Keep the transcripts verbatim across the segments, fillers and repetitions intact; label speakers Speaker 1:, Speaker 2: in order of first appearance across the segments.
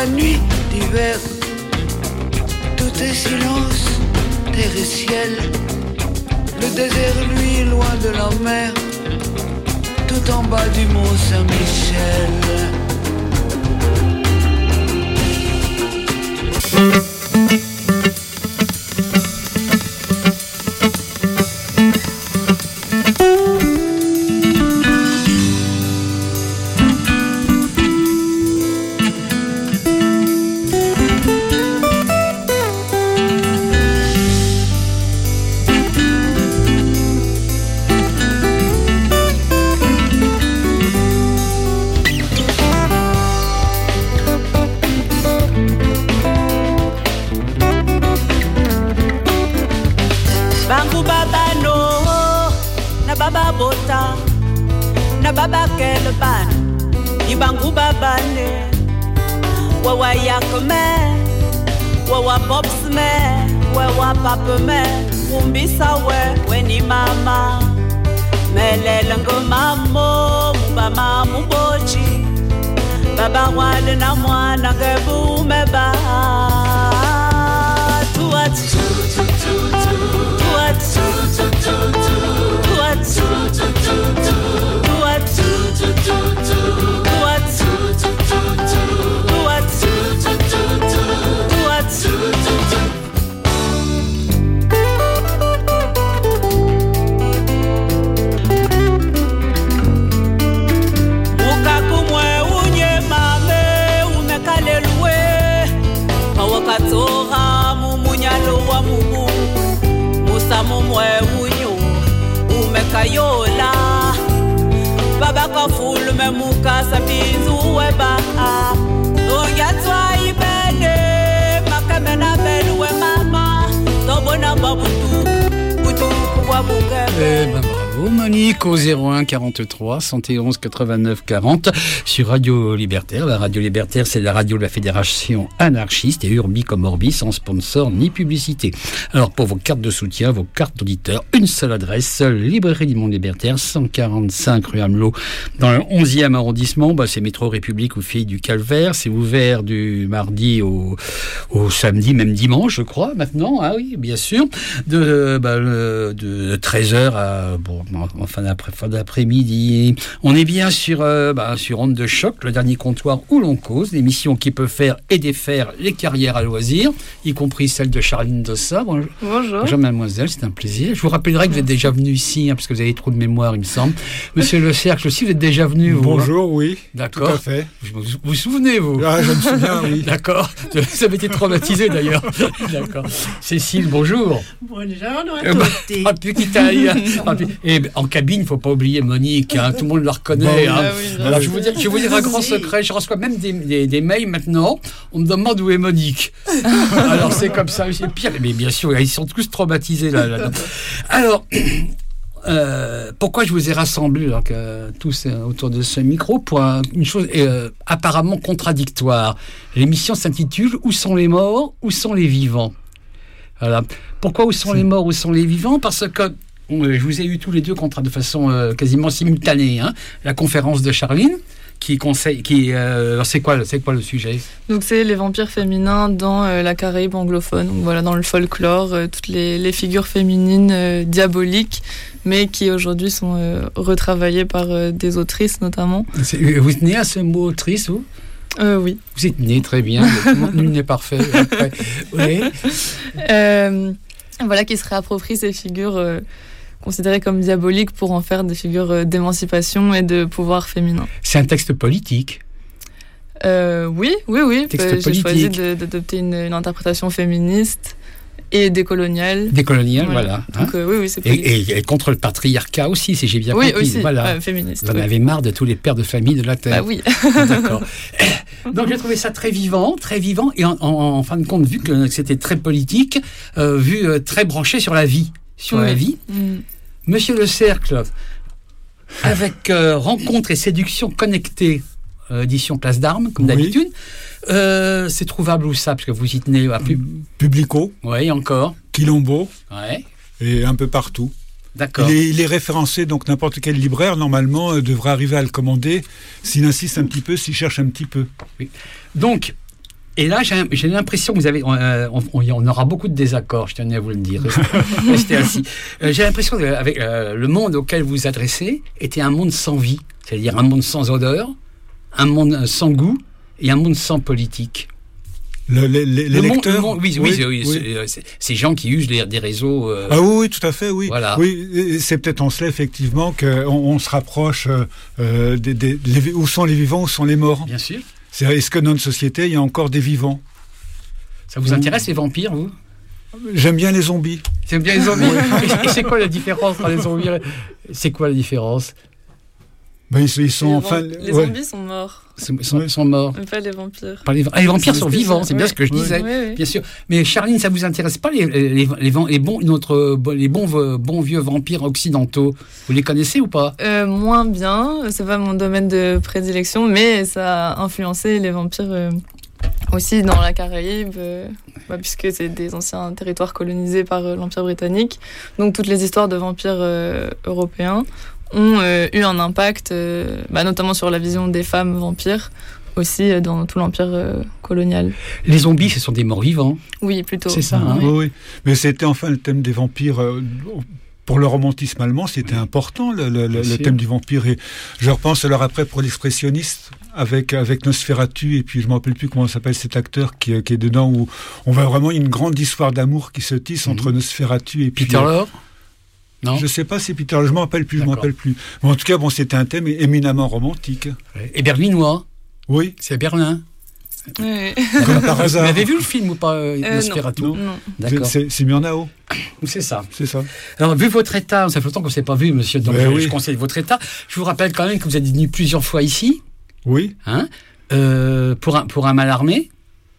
Speaker 1: nuit d'hiver. Tout est silence, terre et ciel. Le désert, lui, loin de la mer. Tout en bas du mont Saint-Michel.
Speaker 2: Au zéro un quarante-trois cent onze quatre-vingt-neuf quarante sur Radio Libertaire. La Radio Libertaire, c'est la radio de la Fédération anarchiste et Urbi comme Orbi, sans sponsor ni publicité. Alors pour vos cartes de soutien, vos cartes d'auditeurs, une seule adresse, Librairie du Monde Libertaire, cent quarante-cinq rue Amelot, dans le onzième arrondissement. Bah, c'est métro République ou Filles du Calvaire. C'est ouvert du mardi au, au samedi, même dimanche, je crois, maintenant. Ah oui, bien sûr. De, bah, le, de treize heures à bon, en fin d'après, fin d'après-midi. On est bien sur, euh, bah, sur Onde de Choc, le dernier comptoir où l'on cause, l'émission qui peut faire et défaire les carrières à loisirs, y compris celle de Charline Dossa. Bonjour.
Speaker 3: Bonjour.
Speaker 2: Bonjour mademoiselle, c'est un plaisir. Je vous rappellerai que vous êtes déjà venu ici, hein, parce que vous avez trop de mémoire, il me semble. Monsieur Le Cercle aussi, vous êtes déjà venu, vous?
Speaker 4: Bonjour, oui.
Speaker 2: D'accord.
Speaker 4: Tout à fait.
Speaker 2: Vous vous, vous souvenez, vous?
Speaker 4: Ah, je me souviens, oui.
Speaker 2: D'accord. Vous avez été traumatisé, d'ailleurs. D'accord. Cécile, bonjour.
Speaker 5: Bonjour,
Speaker 2: euh, bah, ah, puis qu'il t'aille. Ah, puis, et en cabine, il ne faut pas oublier Monique, hein, tout le monde la reconnaît.
Speaker 4: Bon,
Speaker 2: hein.
Speaker 3: ah oui,
Speaker 2: Alors, je vais vous dire, je vais vous dire un grand secret, je reçois même des, des, des mails maintenant, on me demande où est Monique. Alors c'est comme ça, c'est pire, mais bien sûr, ils sont tous traumatisés là. là Alors, euh, pourquoi je vous ai rassemblés donc, euh, tous euh, autour de ce micro pour un, une chose euh, apparemment contradictoire. L'émission s'intitule « Où sont les morts? Où sont les vivants ?» Voilà. Pourquoi où sont les morts? Où sont les vivants? Parce que je vous ai eu tous les deux contre, de façon euh, quasiment simultanée. Hein, la conférence de Charline, qui conseille, qui, euh, c'est quoi, c'est quoi le sujet?
Speaker 3: Donc c'est les vampires féminins dans euh, la Caraïbe anglophone. Donc voilà, dans le folklore, euh, toutes les, les figures féminines euh, diaboliques, mais qui aujourd'hui sont euh, retravaillées par euh, des autrices notamment.
Speaker 2: C'est, vous tenez à ce mot autrice, vous?
Speaker 3: Euh, oui.
Speaker 2: Vous êtes né très bien. Nul n'est parfait. Après. Oui.
Speaker 3: Euh, voilà, qui se réapproprient ces figures euh, considérées comme diaboliques pour en faire des figures euh, d'émancipation et de pouvoir féminin.
Speaker 2: C'est un texte politique.
Speaker 3: Euh, oui, oui, oui.
Speaker 2: Texte
Speaker 3: Euh, j'ai
Speaker 2: politique.
Speaker 3: choisi de, d'adopter une, une interprétation féministe et décoloniale.
Speaker 2: Décoloniale, voilà.
Speaker 3: voilà. Donc
Speaker 2: hein.
Speaker 3: euh, oui, oui, c'est politique.
Speaker 2: Et, et, et contre le patriarcat aussi, si j'ai bien
Speaker 3: oui,
Speaker 2: compris.
Speaker 3: aussi,
Speaker 2: voilà.
Speaker 3: euh, féministe.
Speaker 2: Vous en
Speaker 3: oui.
Speaker 2: avez marre de tous les pères de famille de la Terre.
Speaker 3: Bah oui.
Speaker 2: D'accord. Donc j'ai trouvé ça très vivant, très vivant, et en, en, en fin de compte, vu que c'était très politique, euh, vu euh, très branché sur la vie, sur
Speaker 3: oui.
Speaker 2: la vie.
Speaker 3: Mm.
Speaker 2: Monsieur Le Cercle, avec euh, Rencontres et séduction connectées, euh, édition Place d'Armes, comme
Speaker 4: Oui.
Speaker 2: d'habitude, euh, c'est trouvable où ça? Parce que vous y tenez à plus.
Speaker 4: Publico,
Speaker 2: Oui, encore.
Speaker 4: Quilombo,
Speaker 2: Ouais,
Speaker 4: et un peu partout.
Speaker 2: d'accord.
Speaker 4: Il est, il est référencé, donc n'importe quel libraire, normalement, euh, devrait arriver à le commander, s'il insiste un petit peu, s'il cherche un petit peu.
Speaker 2: Donc, Et là, j'ai, j'ai l'impression que vous avez, euh, on, on aura beaucoup de désaccords, je tenais à vous le dire. Restez assis. Euh, j'ai l'impression qu'avec euh, le monde auquel vous vous adressez était un monde sans vie, c'est-à-dire un monde sans odeur, un monde sans goût et un monde sans politique.
Speaker 4: Le, les, les
Speaker 2: le
Speaker 4: lecteurs
Speaker 2: monde, oui, oui, oui, oui, oui. C'est, c'est, ces gens qui usent des, des réseaux. Euh...
Speaker 4: Ah oui, oui, tout à fait, oui.
Speaker 2: Voilà.
Speaker 4: Oui, c'est peut-être en cela effectivement qu'on on se rapproche euh, des, des les, où sont les vivants, où sont les morts.
Speaker 2: Bien sûr.
Speaker 4: C'est, est-ce que dans notre société il y a encore des vivants?
Speaker 2: Ça vous intéresse les vampires, vous?
Speaker 4: J'aime bien les zombies.
Speaker 2: J'aime bien les zombies. et, et c'est quoi la différence entre les zombies? C'est quoi la différence?
Speaker 4: Ben, ils, ils sont
Speaker 3: les
Speaker 4: enfin.
Speaker 3: Vamp- les
Speaker 4: ouais.
Speaker 3: zombies sont morts.
Speaker 2: Ils sont, sont morts.
Speaker 3: Mais pas les vampires.
Speaker 2: Pas les, ah, les vampires
Speaker 3: C'est
Speaker 2: sont
Speaker 3: spécial.
Speaker 2: vivants, c'est bien
Speaker 3: Ouais.
Speaker 2: ce que je disais,
Speaker 3: Oui, oui.
Speaker 2: bien sûr. Mais Charline, ça vous intéresse pas les, les, les, les, les bons, notre, les bons, bons vieux vampires occidentaux? Vous les connaissez ou pas?
Speaker 3: Euh, moins bien, c'est pas mon domaine de prédilection, mais ça a influencé les vampires euh, aussi dans la Caraïbe, euh, bah, puisque c'est des anciens territoires colonisés par euh, l'Empire britannique. Donc toutes les histoires de vampires euh, européens ont euh, eu un impact, euh, bah, notamment sur la vision des femmes vampires, aussi euh, dans tout l'Empire euh, colonial.
Speaker 2: Les zombies, ce sont des morts vivants.
Speaker 3: Oui, plutôt.
Speaker 2: C'est ça, hein.
Speaker 4: Oui, oui. Mais c'était enfin le thème des vampires. Euh, pour le romantisme allemand, c'était important, le, le, le thème du vampire. Et je repense alors après pour l'expressionniste, avec, avec Nosferatu, et puis je ne me rappelle plus comment s'appelle cet acteur qui, qui est dedans, où on voit vraiment une grande histoire d'amour qui se tisse mmh. entre Nosferatu et puis...
Speaker 2: Peter Lorre? Non.
Speaker 4: Je ne sais pas si Peter Lorre, je ne m'en rappelle plus, je m'en rappelle plus. Mais en tout cas, bon, c'était un thème éminemment romantique.
Speaker 2: Et berlinois?
Speaker 4: Oui.
Speaker 2: C'est à Berlin.
Speaker 3: Oui.
Speaker 4: Comme par hasard.
Speaker 2: Vous avez vu le film ou pas, euh,
Speaker 3: euh,
Speaker 2: Nosferatu?
Speaker 3: Non. non.
Speaker 2: D'accord.
Speaker 4: C'est, c'est Murnau.
Speaker 2: C'est ça.
Speaker 4: C'est ça.
Speaker 2: Alors, vu votre état, ça fait longtemps qu'on ne s'est pas vu, monsieur, donc
Speaker 4: ben
Speaker 2: je,
Speaker 4: oui.
Speaker 2: je conseille votre état. Je vous rappelle quand même que vous êtes venu plusieurs fois ici.
Speaker 4: Oui.
Speaker 2: Hein, euh, pour, un, pour un mal armé.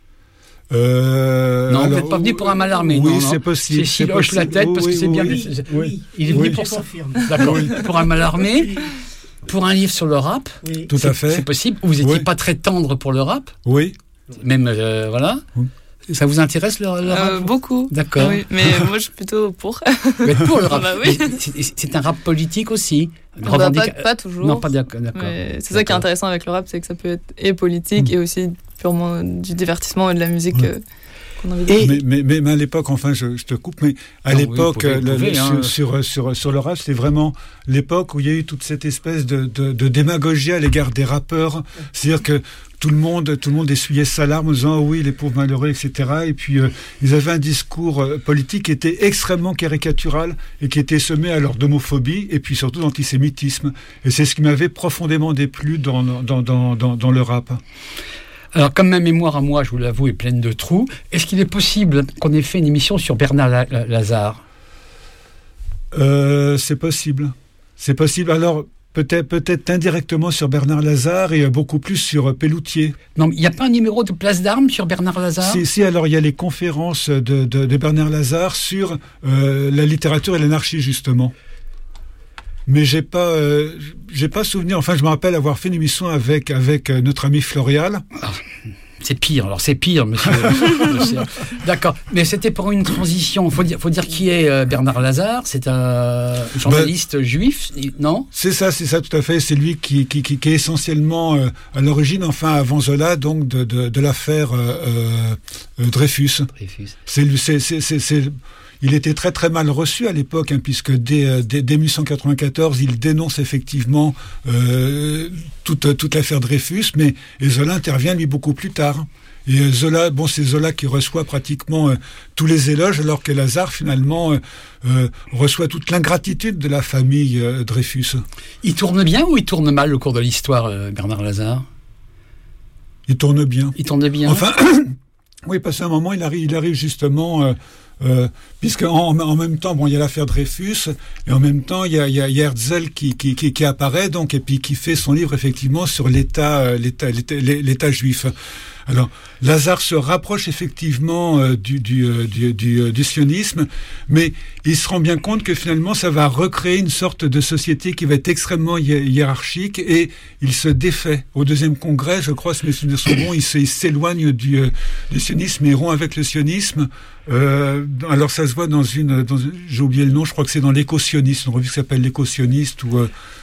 Speaker 4: Euh,
Speaker 2: non,
Speaker 4: alors,
Speaker 2: vous n'êtes pas venu pour un mal armé.
Speaker 4: Oui,
Speaker 2: non,
Speaker 4: c'est
Speaker 2: non.
Speaker 4: possible.
Speaker 2: C'est s'il hoche la tête
Speaker 4: oui,
Speaker 2: parce que
Speaker 4: oui,
Speaker 2: c'est bien.
Speaker 4: oui,
Speaker 2: Oui,
Speaker 4: oui.
Speaker 2: Il est venu
Speaker 4: oui.
Speaker 2: pour ça. D'accord. Oui. Pour un mal armé. Pour un livre sur le rap.
Speaker 4: Oui. Tout à fait.
Speaker 2: C'est possible. Vous n'étiez
Speaker 4: oui.
Speaker 2: pas très tendre pour le rap.
Speaker 4: Oui.
Speaker 2: Même, euh, voilà. Oui. Ça vous intéresse le, le rap?
Speaker 3: euh, Beaucoup.
Speaker 2: D'accord.
Speaker 3: Oui, mais moi je suis plutôt pour.
Speaker 2: Vous êtes pour le rap?
Speaker 3: Bah, oui.
Speaker 2: c'est, c'est un rap politique aussi.
Speaker 3: Bah, revendica... pas, pas toujours.
Speaker 2: Non, pas d'accord. d'accord.
Speaker 3: C'est
Speaker 2: d'accord.
Speaker 3: ça qui est intéressant avec le rap, c'est que ça peut être et politique mmh. et aussi purement du divertissement et de la musique. Mmh. Euh, qu'on a envie de
Speaker 4: et mais, mais, mais, mais à l'époque, enfin, je, je te coupe, mais à non, l'époque,
Speaker 2: oui,
Speaker 4: le,
Speaker 2: pouvez,
Speaker 4: le,
Speaker 2: hein.
Speaker 4: sur, sur, sur, sur le rap, c'était vraiment l'époque où il y a eu toute cette espèce de, de, de démagogie à l'égard des rappeurs. C'est-à-dire que tout le monde, tout le monde essuyait sa larme en disant oh oui, les pauvres malheureux, et cetera. Et puis euh, ils avaient un discours euh, politique qui était extrêmement caricatural et qui était semé alors d'homophobie et puis surtout d'antisémitisme. Et c'est ce qui m'avait profondément déplu dans dans dans dans, dans le rap.
Speaker 2: Alors, comme ma mémoire à moi, je vous l'avoue, est pleine de trous, est-ce qu'il est possible qu'on ait fait une émission sur Bernard Lazare?
Speaker 4: euh, C'est possible. C'est possible. Alors. Peut-être, peut-être indirectement sur Bernard Lazare et beaucoup plus sur Pelloutier.
Speaker 2: Non, il n'y a pas un numéro de Place d'Armes sur Bernard Lazare?
Speaker 4: Si, si, alors il y a les conférences de, de, de Bernard Lazare sur euh, la littérature et l'anarchie, justement. Mais j'ai pas, euh, j'ai pas souvenir, enfin je me rappelle avoir fait une émission avec, avec notre ami Florial.
Speaker 2: Ah. C'est pire, alors c'est pire, monsieur. monsieur. D'accord, mais c'était pour une transition. Il faut dire, faut dire qui est euh, Bernard Lazare. C'est un journaliste ben, juif, non? C'est
Speaker 4: ça, c'est ça, tout à fait. C'est lui qui, qui, qui, qui est essentiellement euh, à l'origine, enfin avant Zola, donc de, de, de l'affaire euh, euh, Dreyfus.
Speaker 2: Dreyfus.
Speaker 4: C'est, c'est, c'est, c'est, c'est, il était très très mal reçu à l'époque, hein, puisque dès, dès, dès dix-huit cent quatre-vingt-quatorze, il dénonce effectivement euh, toute, toute l'affaire Dreyfus, mais et Zola intervient lui beaucoup plus tard. Et Zola, bon, c'est Zola qui reçoit pratiquement euh, tous les éloges, alors que Lazare finalement euh, euh, reçoit toute l'ingratitude de la famille euh, Dreyfus.
Speaker 2: Il tourne bien ou il tourne mal au cours de l'histoire, euh, Bernard Lazare?
Speaker 4: Il tourne bien.
Speaker 2: Il tourne bien.
Speaker 4: Enfin, oui, parce qu'à un moment, il arrive, il arrive justement. Euh, Euh, puisque en, en même temps, bon, il y a l'affaire Dreyfus, et en même temps, il y a, il y a, il y a Herzl qui, qui, qui, qui apparaît, donc, et puis qui fait son livre effectivement sur l'État, l'État, l'État, l'État juif. Alors, Lazare se rapproche effectivement euh, du, du, euh, du, du, euh, du sionisme, mais il se rend bien compte que finalement, ça va recréer une sorte de société qui va être extrêmement hi- hiérarchique, et il se défait. Au deuxième congrès, je crois, si mes souvenirs sont bons, il, se, il s'éloigne du, euh, du sionisme et rompt avec le sionisme. Euh, alors ça se voit dans une, dans une, j'ai oublié le nom, je crois que c'est dans l'Éco-sioniste, une revue qui s'appelle l'Éco-sioniste, où euh,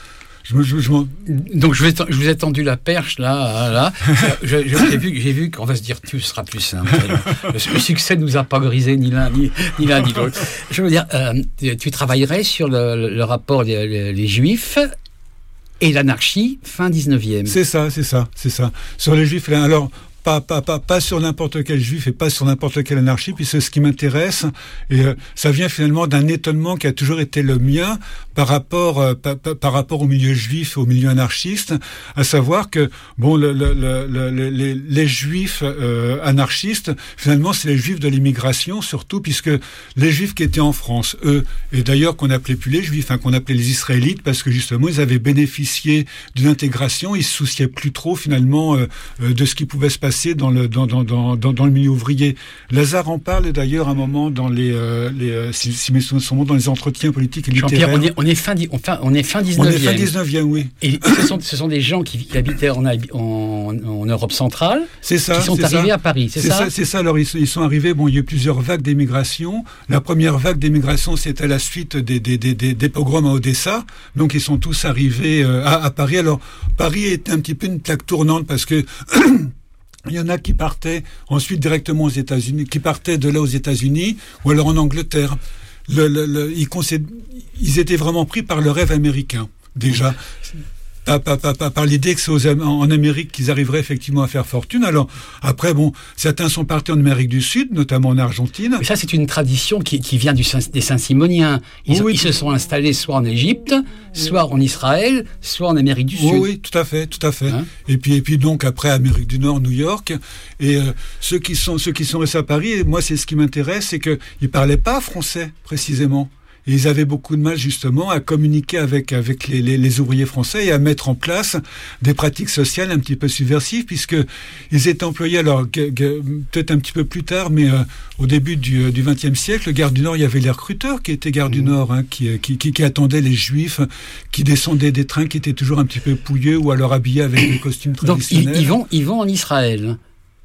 Speaker 4: je, je, je
Speaker 2: Donc je, vais, je vous ai tendu la perche là, là. je, je, j'ai vu, j'ai vu qu'on va se dire tu seras plus simple. Le, le succès nous a pas grisé ni l'un ni, ni l'un ni l'autre. Je veux dire, euh, tu travaillerais sur le, le rapport des les, les Juifs et l'anarchie fin dix-neuvième.
Speaker 4: C'est ça, c'est ça, c'est ça. Sur les Juifs, alors. Pas, pas, pas, pas sur n'importe quel juif et pas sur n'importe quelle anarchie, puis c'est ce qui m'intéresse. Et euh, ça vient finalement d'un étonnement qui a toujours été le mien par rapport, euh, par, par rapport au milieu juif et au milieu anarchiste, à savoir que bon, le, le, le, le, les, les juifs euh, anarchistes, finalement, c'est les juifs de l'immigration, surtout puisque les juifs qui étaient en France, eux, et d'ailleurs qu'on n'appelait plus les juifs, hein, qu'on appelait les israélites, parce que justement, ils avaient bénéficié d'une intégration, ils se souciaient plus trop finalement euh, de ce qui pouvait se passer dans le dans dans dans dans le milieu ouvrier. Lazare en parle d'ailleurs un moment dans les euh, les euh, si, si mes souvenirs sont bons, dans les entretiens politiques et littéraires.
Speaker 2: Jean-Pierre, on est on est fin on, fin, on est fin dix-neuvième.
Speaker 4: On est fin dix-neuvième, oui.
Speaker 2: Et ce sont ce sont des gens qui, qui habitaient en, en en Europe centrale.
Speaker 4: C'est ça.
Speaker 2: Qui sont arrivés
Speaker 4: ça.
Speaker 2: à Paris. C'est,
Speaker 4: c'est
Speaker 2: ça.
Speaker 4: ça. C'est ça. Alors ils, ils sont arrivés. Bon, il y a eu plusieurs vagues d'émigration. La première vague d'émigration, c'était à la suite des des des des, des pogroms à Odessa. Donc ils sont tous arrivés euh, à, à Paris. Alors Paris était un petit peu une plaque tournante parce que il y en a qui partaient ensuite directement aux États-Unis, qui partaient de là aux États-Unis ou alors en Angleterre. Le, le, le, ils, concèdent, ils étaient vraiment pris par le rêve américain, déjà. Par, par, par, par l'idée que c'est aux, en Amérique qu'ils arriveraient effectivement à faire fortune. Alors, après, bon, certains sont partis en Amérique du Sud, notamment en Argentine.
Speaker 2: Mais ça, c'est une tradition qui, qui vient du, des Saint-Simoniens. Ils, oui, ils se sont installés soit en Égypte, soit en Israël, soit en Amérique du Sud.
Speaker 4: Oui, oui, tout à fait, tout à fait. Hein? Et puis, et puis donc, après, Amérique du Nord, New York. Et euh, ceux qui sont, ceux qui sont restés à Paris, et moi, c'est ce qui m'intéresse, c'est qu'ils ne parlaient pas français, précisément. Et ils avaient beaucoup de mal justement à communiquer avec avec les, les, les ouvriers français et à mettre en place des pratiques sociales un petit peu subversives, puisque ils étaient employés alors que, que, peut-être un petit peu plus tard, mais euh, au début du du vingtième siècle, Gare du Nord, il y avait les recruteurs qui étaient Gare du Nord, hein, qui, qui qui qui attendaient les Juifs, qui descendaient des trains qui étaient toujours un petit peu pouilleux ou alors habillés avec des costumes traditionnels.
Speaker 2: Donc ils, ils vont ils vont en Israël.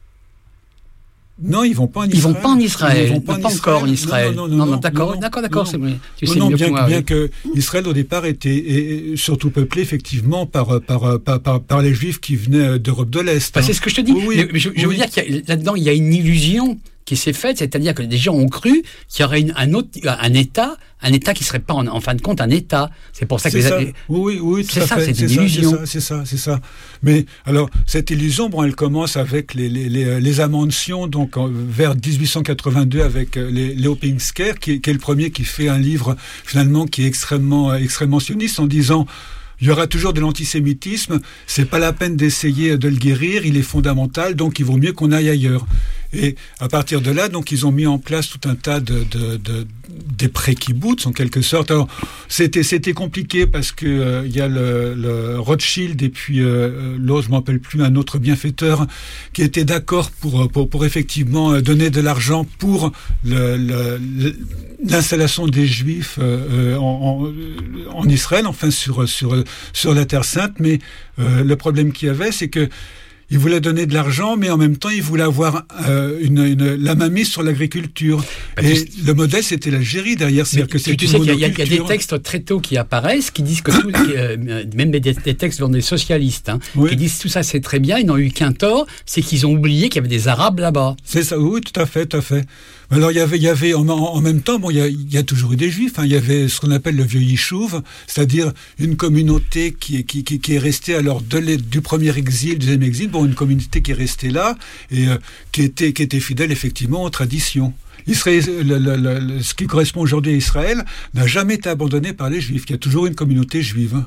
Speaker 4: Non, ils vont pas en Israël.
Speaker 2: Ils vont pas en Israël. Ils vont pas,
Speaker 4: pas,
Speaker 2: pas
Speaker 4: en
Speaker 2: encore en Israël.
Speaker 4: Non, non, non, non, non, non
Speaker 2: d'accord,
Speaker 4: non,
Speaker 2: d'accord, d'accord.
Speaker 4: Non,
Speaker 2: c'est vrai. Tu
Speaker 4: non,
Speaker 2: sais
Speaker 4: non,
Speaker 2: mieux
Speaker 4: bien,
Speaker 2: que moi,
Speaker 4: bien
Speaker 2: oui.
Speaker 4: que Israël au départ était et, et surtout peuplé effectivement par par, par par par les Juifs qui venaient d'Europe de l'Est.
Speaker 2: Bah,
Speaker 4: hein.
Speaker 2: C'est ce que je te dis.
Speaker 4: Oui, oui,
Speaker 2: Mais je, je
Speaker 4: oui.
Speaker 2: veux dire qu'il y a, là-dedans il y a une illusion qui s'est faite, c'est-à-dire que des gens ont cru qu'il y aurait une, un autre, un État, un État qui serait pas en, en fin de compte un État. C'est pour ça que
Speaker 4: c'est
Speaker 2: les,
Speaker 4: ça.
Speaker 2: les...
Speaker 4: Oui, oui, tout
Speaker 2: c'est
Speaker 4: à
Speaker 2: ça,
Speaker 4: fait.
Speaker 2: c'est,
Speaker 4: c'est
Speaker 2: une
Speaker 4: ça,
Speaker 2: illusion.
Speaker 4: C'est ça, c'est ça, c'est ça. Mais alors cette illusion, bon, elle commence avec les les les, les Amantions, donc en, vers dix-huit cent quatre-vingt-deux avec les Léo Pinsker, qui, qui est le premier qui fait un livre finalement qui est extrêmement extrêmement sioniste en disant. Il y aura toujours de l'antisémitisme, c'est pas la peine d'essayer de le guérir, il est fondamental, donc il vaut mieux qu'on aille ailleurs. Et à partir de là, donc ils ont mis en place tout un tas de, de, de des pré-kibbutz en quelque sorte. Alors c'était c'était compliqué parce que euh, il y a le, le Rothschild et puis euh, l'autre, je m'en rappelle plus, un autre bienfaiteur qui était d'accord pour pour pour effectivement donner de l'argent pour le, le, le, l'installation des Juifs euh, en, en en Israël, enfin sur sur sur la Terre Sainte. Mais euh, le problème qu'il y avait, c'est que il voulait donner de l'argent, mais en même temps, il voulait avoir euh, une, une, la mainmise sur l'agriculture. Bah, et tu... le modèle, c'était l'Algérie derrière. C'est-à-dire que c'est
Speaker 2: tu sais qu'il y a, il y a des textes très tôt qui apparaissent, qui disent que tout, euh, même des, des textes venant des socialistes, hein, oui. qui disent tout ça c'est très bien, ils n'ont eu qu'un tort, c'est qu'ils ont oublié qu'il y avait des Arabes là-bas.
Speaker 4: C'est ça, oui, tout à fait, tout à fait. Alors il y avait, il y avait en, en même temps, bon, il y a, il y a toujours eu des Juifs. Hein, il y avait ce qu'on appelle le vieux Yishuv, c'est-à-dire une communauté qui, qui, qui, qui est restée alors de du premier exil, du deuxième exil. Bon, une communauté qui est restée là et euh, qui était qui était fidèle effectivement aux traditions. Israël, le, le, le, ce qui correspond aujourd'hui à Israël n'a jamais été abandonné par les Juifs. Il y a toujours une communauté juive.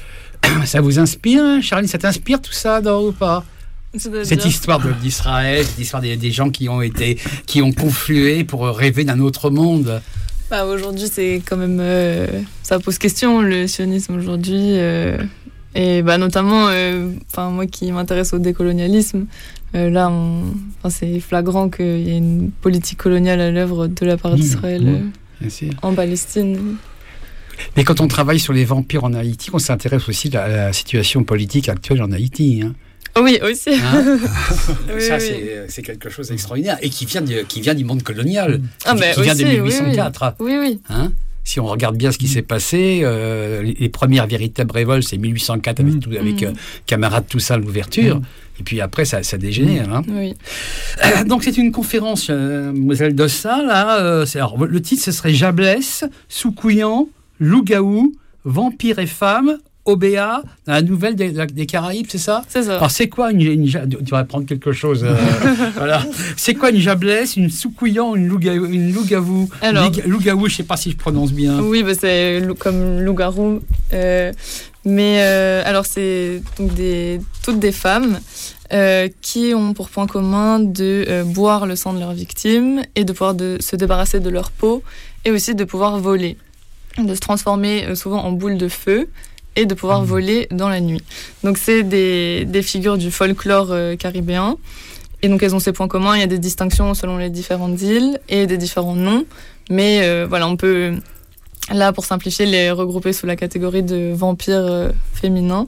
Speaker 2: Ça vous inspire, Charlie? Ça t'inspire tout ça, non, ou pas? Cette histoire de, d'Israël, cette histoire des, des gens qui ont été, qui ont conflué pour rêver d'un autre monde.
Speaker 3: Bah, aujourd'hui, c'est quand même, euh, ça pose question le sionisme aujourd'hui, euh, et bah notamment, enfin euh, moi qui m'intéresse au décolonialisme, euh, là, on, c'est flagrant qu'il y a une politique coloniale à l'œuvre de la part d'Israël mmh, mmh, euh, en Palestine.
Speaker 2: Mais quand on travaille sur les vampires en Haïti, on s'intéresse aussi à la situation politique actuelle en Haïti, hein.
Speaker 3: Oui, aussi.
Speaker 2: Hein
Speaker 3: oui,
Speaker 2: ça,
Speaker 3: oui.
Speaker 2: C'est, c'est quelque chose d'extraordinaire et qui vient, de, qui vient du monde colonial,
Speaker 3: ah,
Speaker 2: qui,
Speaker 3: bah
Speaker 2: qui
Speaker 3: aussi,
Speaker 2: vient de mille huit cent quatre.
Speaker 3: Oui, oui.
Speaker 2: Hein si on regarde bien ce qui s'est passé, euh, les, les premières véritables révoltes, c'est mille huit cent quatre avec, tout, avec euh, camarade Toussaint l'ouverture. Mmh. Et puis après, ça, ça dégénère. Hein.
Speaker 3: Oui.
Speaker 2: Euh, donc, c'est une conférence, euh, Mlle Dossa, là. Euh, c'est, alors, le titre, ce serait Jablesse, Soukouyan, Loup-Gaou, Vampire et Femme, O B A, dans la nouvelle des, des Caraïbes, c'est ça ?
Speaker 3: C'est ça.
Speaker 2: Alors, c'est quoi une, une, une tu vas prendre quelque chose. Euh, voilà. C'est quoi une Jablesse, une Soukouyan, une Loup-Gaou, une Loup-Gaou Alors, Loup-Gaou, je ne sais pas si je prononce bien.
Speaker 3: Oui, bah c'est comme loup-garou. Euh, mais euh, alors, c'est donc des, toutes des femmes euh, qui ont pour point commun de euh, boire le sang de leurs victimes et de pouvoir de, se débarrasser de leur peau et aussi de pouvoir voler, de se transformer euh, souvent en boule de feu et de pouvoir voler dans la nuit. Donc c'est des, des figures du folklore euh, caribéen. Et donc elles ont ces points communs. Il y a des distinctions selon les différentes îles et des différents noms. Mais euh, voilà, on peut, là pour simplifier, les regrouper sous la catégorie de vampires euh, féminins.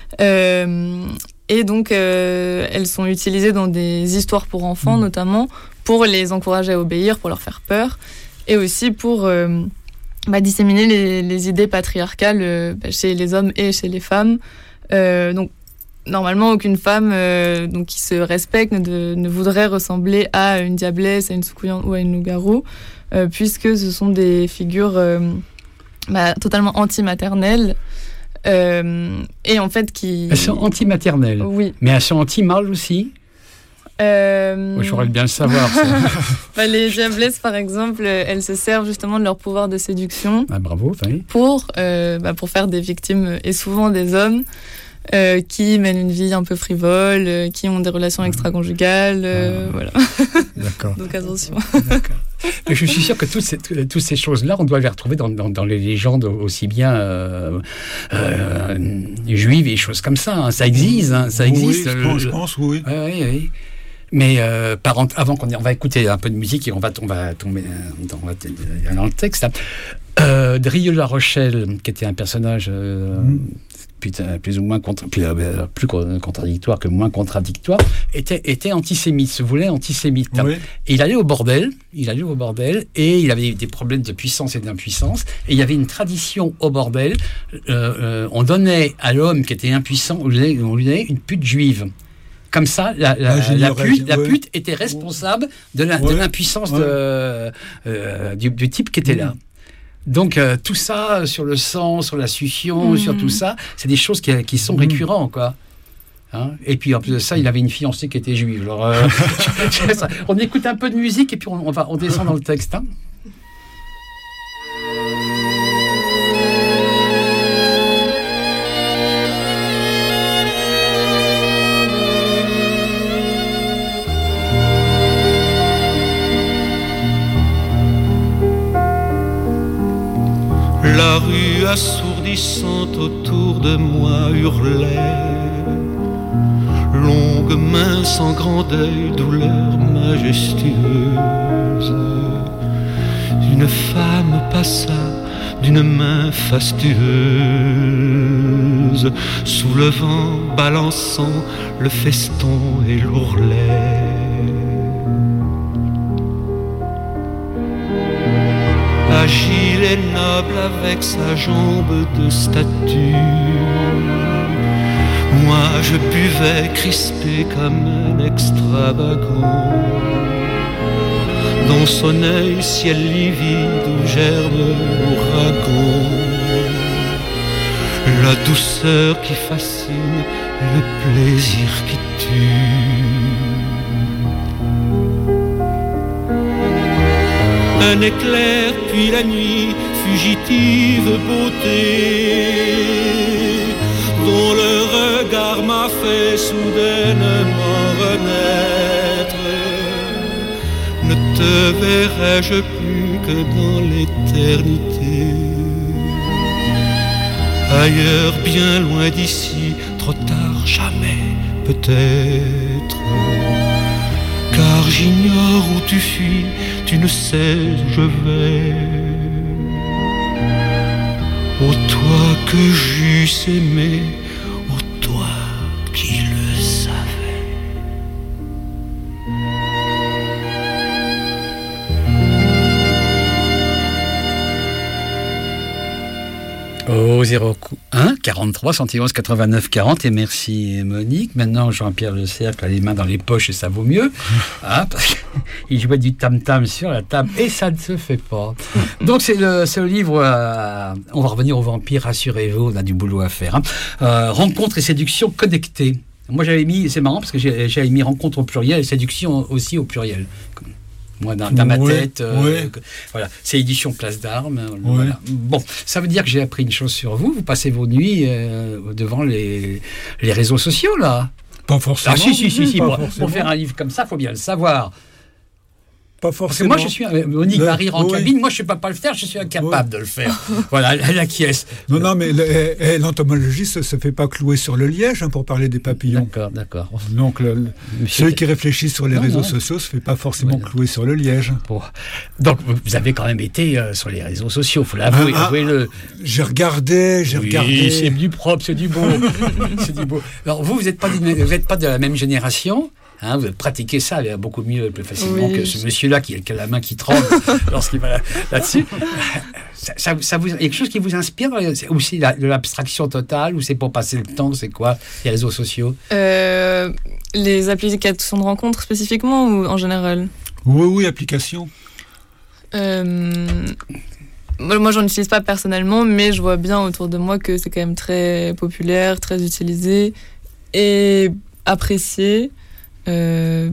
Speaker 3: Euh, et donc euh, elles sont utilisées dans des histoires pour enfants, mmh. notamment pour les encourager à obéir, pour leur faire peur. Et aussi pour... Euh, Bah, disséminer les, les idées patriarcales euh, bah, chez les hommes et chez les femmes. Euh, donc, normalement, aucune femme euh, donc, qui se respecte ne, ne voudrait ressembler à une diablesse, à une soukouyan ou à une loup-garou, euh, puisque ce sont des figures euh, bah, totalement anti-maternelles. Euh, et en fait, qui...
Speaker 2: Elles sont anti-maternelles.
Speaker 3: Oui.
Speaker 2: Mais elles sont anti-mâles aussi.
Speaker 3: Euh...
Speaker 2: Moi, j'aurais bien le savoir.
Speaker 3: bah, les diablesses, par exemple, elles se servent justement de leur pouvoir de séduction.
Speaker 2: Ah, bravo, oui.
Speaker 3: Pour, euh, bah, pour faire des victimes, et souvent des hommes, euh, qui mènent une vie un peu frivole, euh, qui ont des relations extra-conjugales. Euh, ah, voilà.
Speaker 2: D'accord.
Speaker 3: Donc attention.
Speaker 2: D'accord. Mais je suis sûr que toutes ces, toutes ces choses-là, on doit les retrouver dans, dans, dans les légendes aussi bien euh, euh, juives et choses comme ça. Hein. Ça existe, hein. Ça existe.
Speaker 4: Oui, je pense, je pense oui.
Speaker 2: Oui, oui, oui. Mais euh, par, avant qu'on y, on va écouter un peu de musique et on va, on va tomber on va dans le texte. Euh, Drieux La Rochelle, qui était un personnage euh, mmh. plus, plus ou moins contre, plus, euh, plus contradictoire que moins contradictoire, était, était antisémite, se voulait antisémite. Oui. Et il allait au bordel, il allait au bordel et il avait des problèmes de puissance et d'impuissance. Et il y avait une tradition au bordel. Euh, euh, on donnait à l'homme qui était impuissant, on lui donnait, on lui donnait une pute juive. Comme ça, la, la, ah, la, pute, la pute était responsable de, la, ouais. de l'impuissance ouais. de, euh, du, du type qui était là. Donc, euh, tout ça, sur le sang, sur la succion, mmh. sur tout ça, c'est des choses qui, qui sont mmh. récurrentes, quoi. Hein, et puis, en plus de ça, il avait une fiancée qui était juive. Alors, euh, on écoute un peu de musique et puis on, on, va, on descend dans le texte. Hein.
Speaker 5: La rue assourdissante autour de moi hurlait, longue main sans grand deuil, douleur majestueuse. Une femme passa d'une main fastueuse, soulevant, balançant le feston et l'ourlet. Agile et noble avec sa jambe de statue, moi je buvais crispé comme un extravagant. Dans son œil ciel livide où germe l'ouragan, la douceur qui fascine, le plaisir qui tue. Un éclair, puis la nuit, fugitive beauté, dont le regard m'a fait soudainement renaître. Ne te verrai-je plus que dans l'éternité, ailleurs, bien loin d'ici, trop tard, jamais, peut-être. Car j'ignore où tu fuis, tu ne sais où je vais. Ô toi que j'eusse aimé, ô toi qui le savais.
Speaker 2: Au zéro un quarante-trois soixante et onze quatre-vingt-neuf quarante et merci Monique. Maintenant Jean-Pierre Le Cercle a les mains dans les poches et ça vaut mieux. Hein, parce qu'il jouait du tam-tam sur la table et ça ne se fait pas. Donc c'est le, c'est le livre, euh, on va revenir aux vampires, rassurez-vous, on a du boulot à faire. Hein. Euh, rencontre et séduction connectées. Moi j'avais mis, c'est marrant parce que j'ai, j'avais mis rencontre au pluriel et séduction aussi au pluriel. Moi, dans, dans ma
Speaker 4: ouais,
Speaker 2: tête, euh,
Speaker 4: ouais.
Speaker 2: voilà, c'est édition Place d'Armes.
Speaker 4: Ouais.
Speaker 2: Voilà. Bon, ça veut dire que j'ai appris une chose sur vous. Vous passez vos nuits euh, devant les, les réseaux sociaux, là.
Speaker 4: Pas forcément.
Speaker 2: Ah si, si, si, si.
Speaker 4: Pas
Speaker 2: Pour,
Speaker 4: forcément.
Speaker 2: pour faire un livre comme ça, il faut bien le savoir.
Speaker 4: Pas forcément.
Speaker 2: Parce que moi, je suis, euh, Monique
Speaker 4: Le,
Speaker 2: va rire en
Speaker 4: oui.
Speaker 2: cabine. Moi, je ne sais pas pas le faire. Je suis incapable
Speaker 4: Oui.
Speaker 2: de le faire. Voilà, elle acquiesce.
Speaker 4: Non, non, mais le, eh, l'entomologiste ne se fait pas clouer sur le liège hein, pour parler des papillons.
Speaker 2: D'accord, d'accord.
Speaker 4: Donc, le, le, ceux qui réfléchissent sur les
Speaker 2: non,
Speaker 4: réseaux
Speaker 2: non.
Speaker 4: sociaux ne se fait pas forcément
Speaker 2: Ouais.
Speaker 4: clouer sur le liège.
Speaker 2: Bon. Donc, vous avez quand même été euh, sur les réseaux sociaux. Il faut l'avouer.
Speaker 4: Ah, ah,
Speaker 2: avouez-le.
Speaker 4: J'ai regardé, j'ai
Speaker 2: Oui,
Speaker 4: regardé.
Speaker 2: c'est du propre, c'est du beau. c'est du beau. Alors, vous, vous n'êtes pas, d'une- vous êtes pas de la même génération. Hein, vous pratiquez ça beaucoup mieux, plus facilement
Speaker 3: Oui.
Speaker 2: que ce monsieur-là qui, qui a la main qui tremble lorsqu'il va là- là-dessus. Ça, ça, ça vous, il y a quelque chose qui vous inspire, c'est aussi la, de l'abstraction totale, ou c'est pour passer le temps, c'est quoi, les réseaux sociaux?
Speaker 3: Euh, les applications de rencontres spécifiquement ou en général?
Speaker 4: Oui, oui, application.
Speaker 3: Euh, Moi, j'en utilise pas personnellement, mais je vois bien autour de moi que c'est quand même très populaire, très utilisé et apprécié. Euh,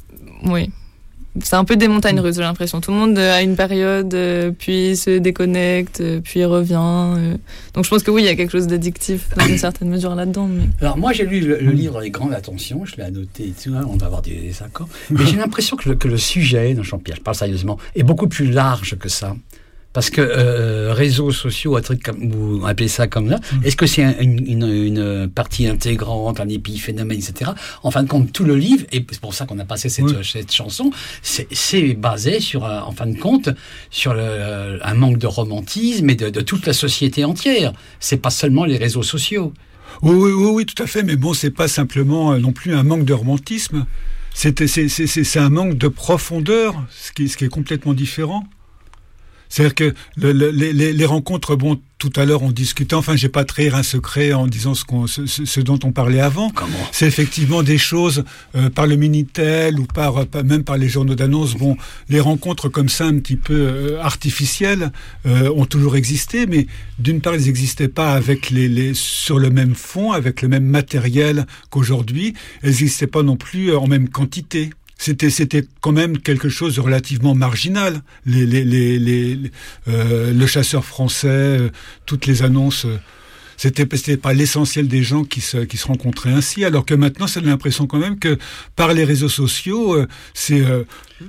Speaker 3: oui. C'est un peu des montagnes russes, j'ai l'impression. Tout le monde a une période, euh, puis se déconnecte, euh, puis revient. Euh. Donc je pense que oui, il y a quelque chose d'addictif dans une certaine mesure là-dedans. Mais...
Speaker 2: Alors moi j'ai lu le, le livre avec grande attention, je l'ai annoté et tout, hein, on va avoir des, des accords, mais j'ai l'impression que le, que le sujet, non, Jean-Pierre, je parle sérieusement, est beaucoup plus large que ça. Parce que euh, réseaux sociaux, un truc comme vous appelez ça comme là, est-ce que c'est un, une, une, une partie intégrante, un épiphénomène, et cetera. En fin de compte, tout le livre, et c'est pour ça qu'on a passé cette,
Speaker 4: oui.
Speaker 2: cette chanson, c'est, c'est basé sur, euh, en fin de compte, sur le, un manque de romantisme et de, de toute la société entière. C'est pas seulement les réseaux sociaux.
Speaker 4: Oui, oui, oui, oui, tout à fait. Mais bon, c'est pas simplement euh, non plus un manque de romantisme. C'est, c'est, c'est, c'est, c'est un manque de profondeur, ce qui, ce qui est complètement différent. C'est-à-dire que le, le, les, les rencontres, bon, tout à l'heure on discutait, enfin j'ai pas trahir un secret en disant ce, qu'on, ce, ce dont on parlait avant.
Speaker 2: Comment ?
Speaker 4: C'est effectivement des choses euh, par le Minitel ou par, par même par les journaux d'annonces. Bon, les rencontres comme ça un petit peu euh, artificielles euh, ont toujours existé, mais d'une part elles n'existaient pas avec les, les sur le même fond, avec le même matériel qu'aujourd'hui. Elles n'existaient pas non plus en même quantité. C'était, c'était quand même quelque chose de relativement marginal. Les, les, les, les, euh, le chasseur français, euh, toutes les annonces, euh, c'était, c'était pas l'essentiel des gens qui se, qui se rencontraient ainsi. Alors que maintenant, ça a l'impression quand même que par les réseaux sociaux, euh, c'est, euh,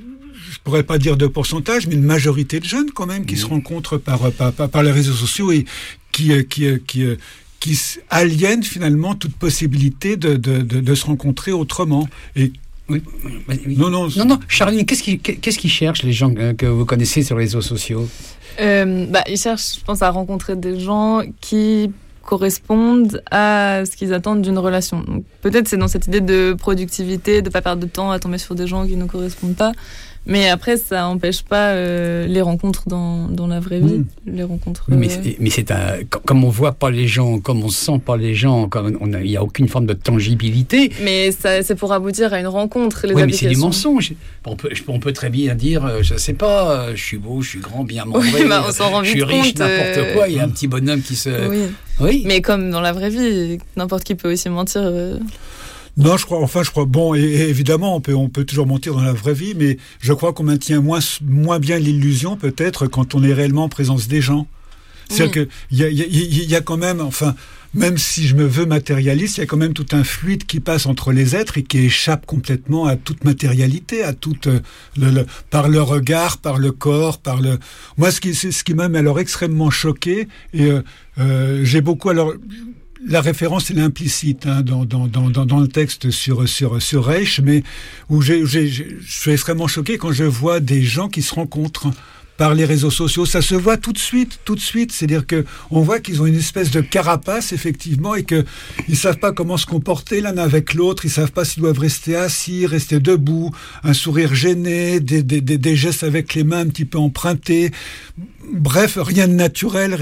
Speaker 4: je pourrais pas dire de pourcentage, mais une majorité de jeunes quand même qui mmh. se rencontrent par, par, par, par les réseaux sociaux et qui, qui, qui, qui qui aliènent finalement toute possibilité de, de, de, de se rencontrer autrement. Et
Speaker 2: Oui, oui.
Speaker 4: Non, non,
Speaker 2: non, non. Charline, qu'est-ce qu'ils, qu'est-ce qu'ils cherchent, les gens que vous connaissez sur les réseaux sociaux ?
Speaker 3: euh, bah, Ils cherchent, je pense, à rencontrer des gens qui correspondent à ce qu'ils attendent d'une relation. Donc, peut-être c'est dans cette idée de productivité, de ne pas perdre de temps à tomber sur des gens qui ne correspondent pas. Mais après, ça n'empêche pas euh, les rencontres dans, dans la vraie vie. Mmh. Les rencontres,
Speaker 2: oui,
Speaker 3: euh...
Speaker 2: mais, c'est, mais c'est un, comme on ne voit pas les gens, comme on ne sent pas les gens, comme il n'y a aucune forme de tangibilité.
Speaker 3: Mais ça, c'est pour aboutir à une rencontre, les
Speaker 2: oui,
Speaker 3: applications.
Speaker 2: mais c'est du mensonge. On peut, on peut très bien dire, je ne sais pas, je suis beau, je suis grand, bien membré,
Speaker 3: oui, bah, on s'en rend
Speaker 2: je suis
Speaker 3: vite
Speaker 2: riche,
Speaker 3: compte,
Speaker 2: n'importe
Speaker 3: euh...
Speaker 2: quoi. Il y a un petit bonhomme qui se...
Speaker 3: Oui.
Speaker 2: oui.
Speaker 3: Mais comme dans la vraie vie, n'importe qui peut aussi mentir... Euh...
Speaker 4: Non, je crois, enfin, je crois, bon, et, et évidemment, on peut, on peut toujours mentir dans la vraie vie, mais je crois qu'on maintient moins, moins bien l'illusion, peut-être, quand on est réellement en présence des gens. C'est-à-dire oui. qu'il y a, il y, a, il y a quand même, enfin, même si je me veux matérialiste, il y a quand même tout un fluide qui passe entre les êtres et qui échappe complètement à toute matérialité, à toute, le, le, par le regard, par le corps, par le... Moi, ce qui, c'est ce qui m'a alors extrêmement choqué, et euh, euh, j'ai beaucoup, alors... La référence elle est implicite hein, dans, dans, dans, dans le texte sur, sur, sur Reich, mais où j'ai, j'ai, je suis extrêmement choqué quand je vois des gens qui se rencontrent par les réseaux sociaux. Ça se voit tout de suite, tout de suite. C'est-à-dire que on voit qu'ils ont une espèce de carapace, effectivement, et qu'ils ne savent pas comment se comporter l'un avec l'autre. Ils ne savent pas s'ils doivent rester assis, rester debout, un sourire gêné, des, des, des, des gestes avec les mains un petit peu empruntés. Bref, rien de naturel,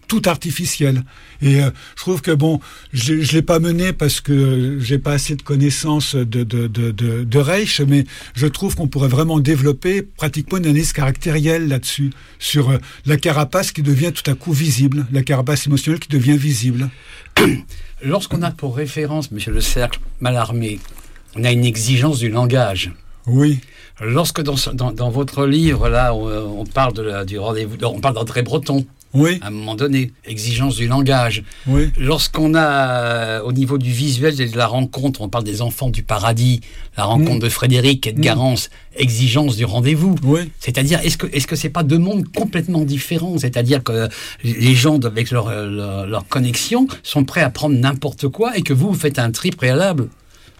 Speaker 4: tout artificiel. Et euh, je trouve que bon, je, je l'ai pas mené parce que j'ai pas assez de connaissances de de de de, de Reich, mais je trouve qu'on pourrait vraiment développer pratiquement une analyse caractérielle là-dessus, sur euh, la carapace qui devient tout à coup visible, la carapace émotionnelle qui devient visible.
Speaker 2: Lorsqu'on a pour référence, Monsieur Le Cercle, Mallarmé, on a une exigence du langage.
Speaker 4: Oui.
Speaker 2: Lorsque dans, dans, dans votre livre, là, on, on parle de la, du rendez-vous, on parle d'André Breton.
Speaker 4: Oui.
Speaker 2: À un moment donné, exigence du langage.
Speaker 4: Oui.
Speaker 2: Lorsqu'on a, au niveau du visuel et de la rencontre, on parle des enfants du paradis, la rencontre mmh. de Frédéric et de mmh. Garance, exigence du rendez-vous.
Speaker 4: Oui.
Speaker 2: C'est-à-dire, est-ce que est-ce que c'est pas deux mondes complètement différents? C'est-à-dire que les gens, avec leur, leur, leur connexion, sont prêts à prendre n'importe quoi et que vous, vous faites un tri préalable.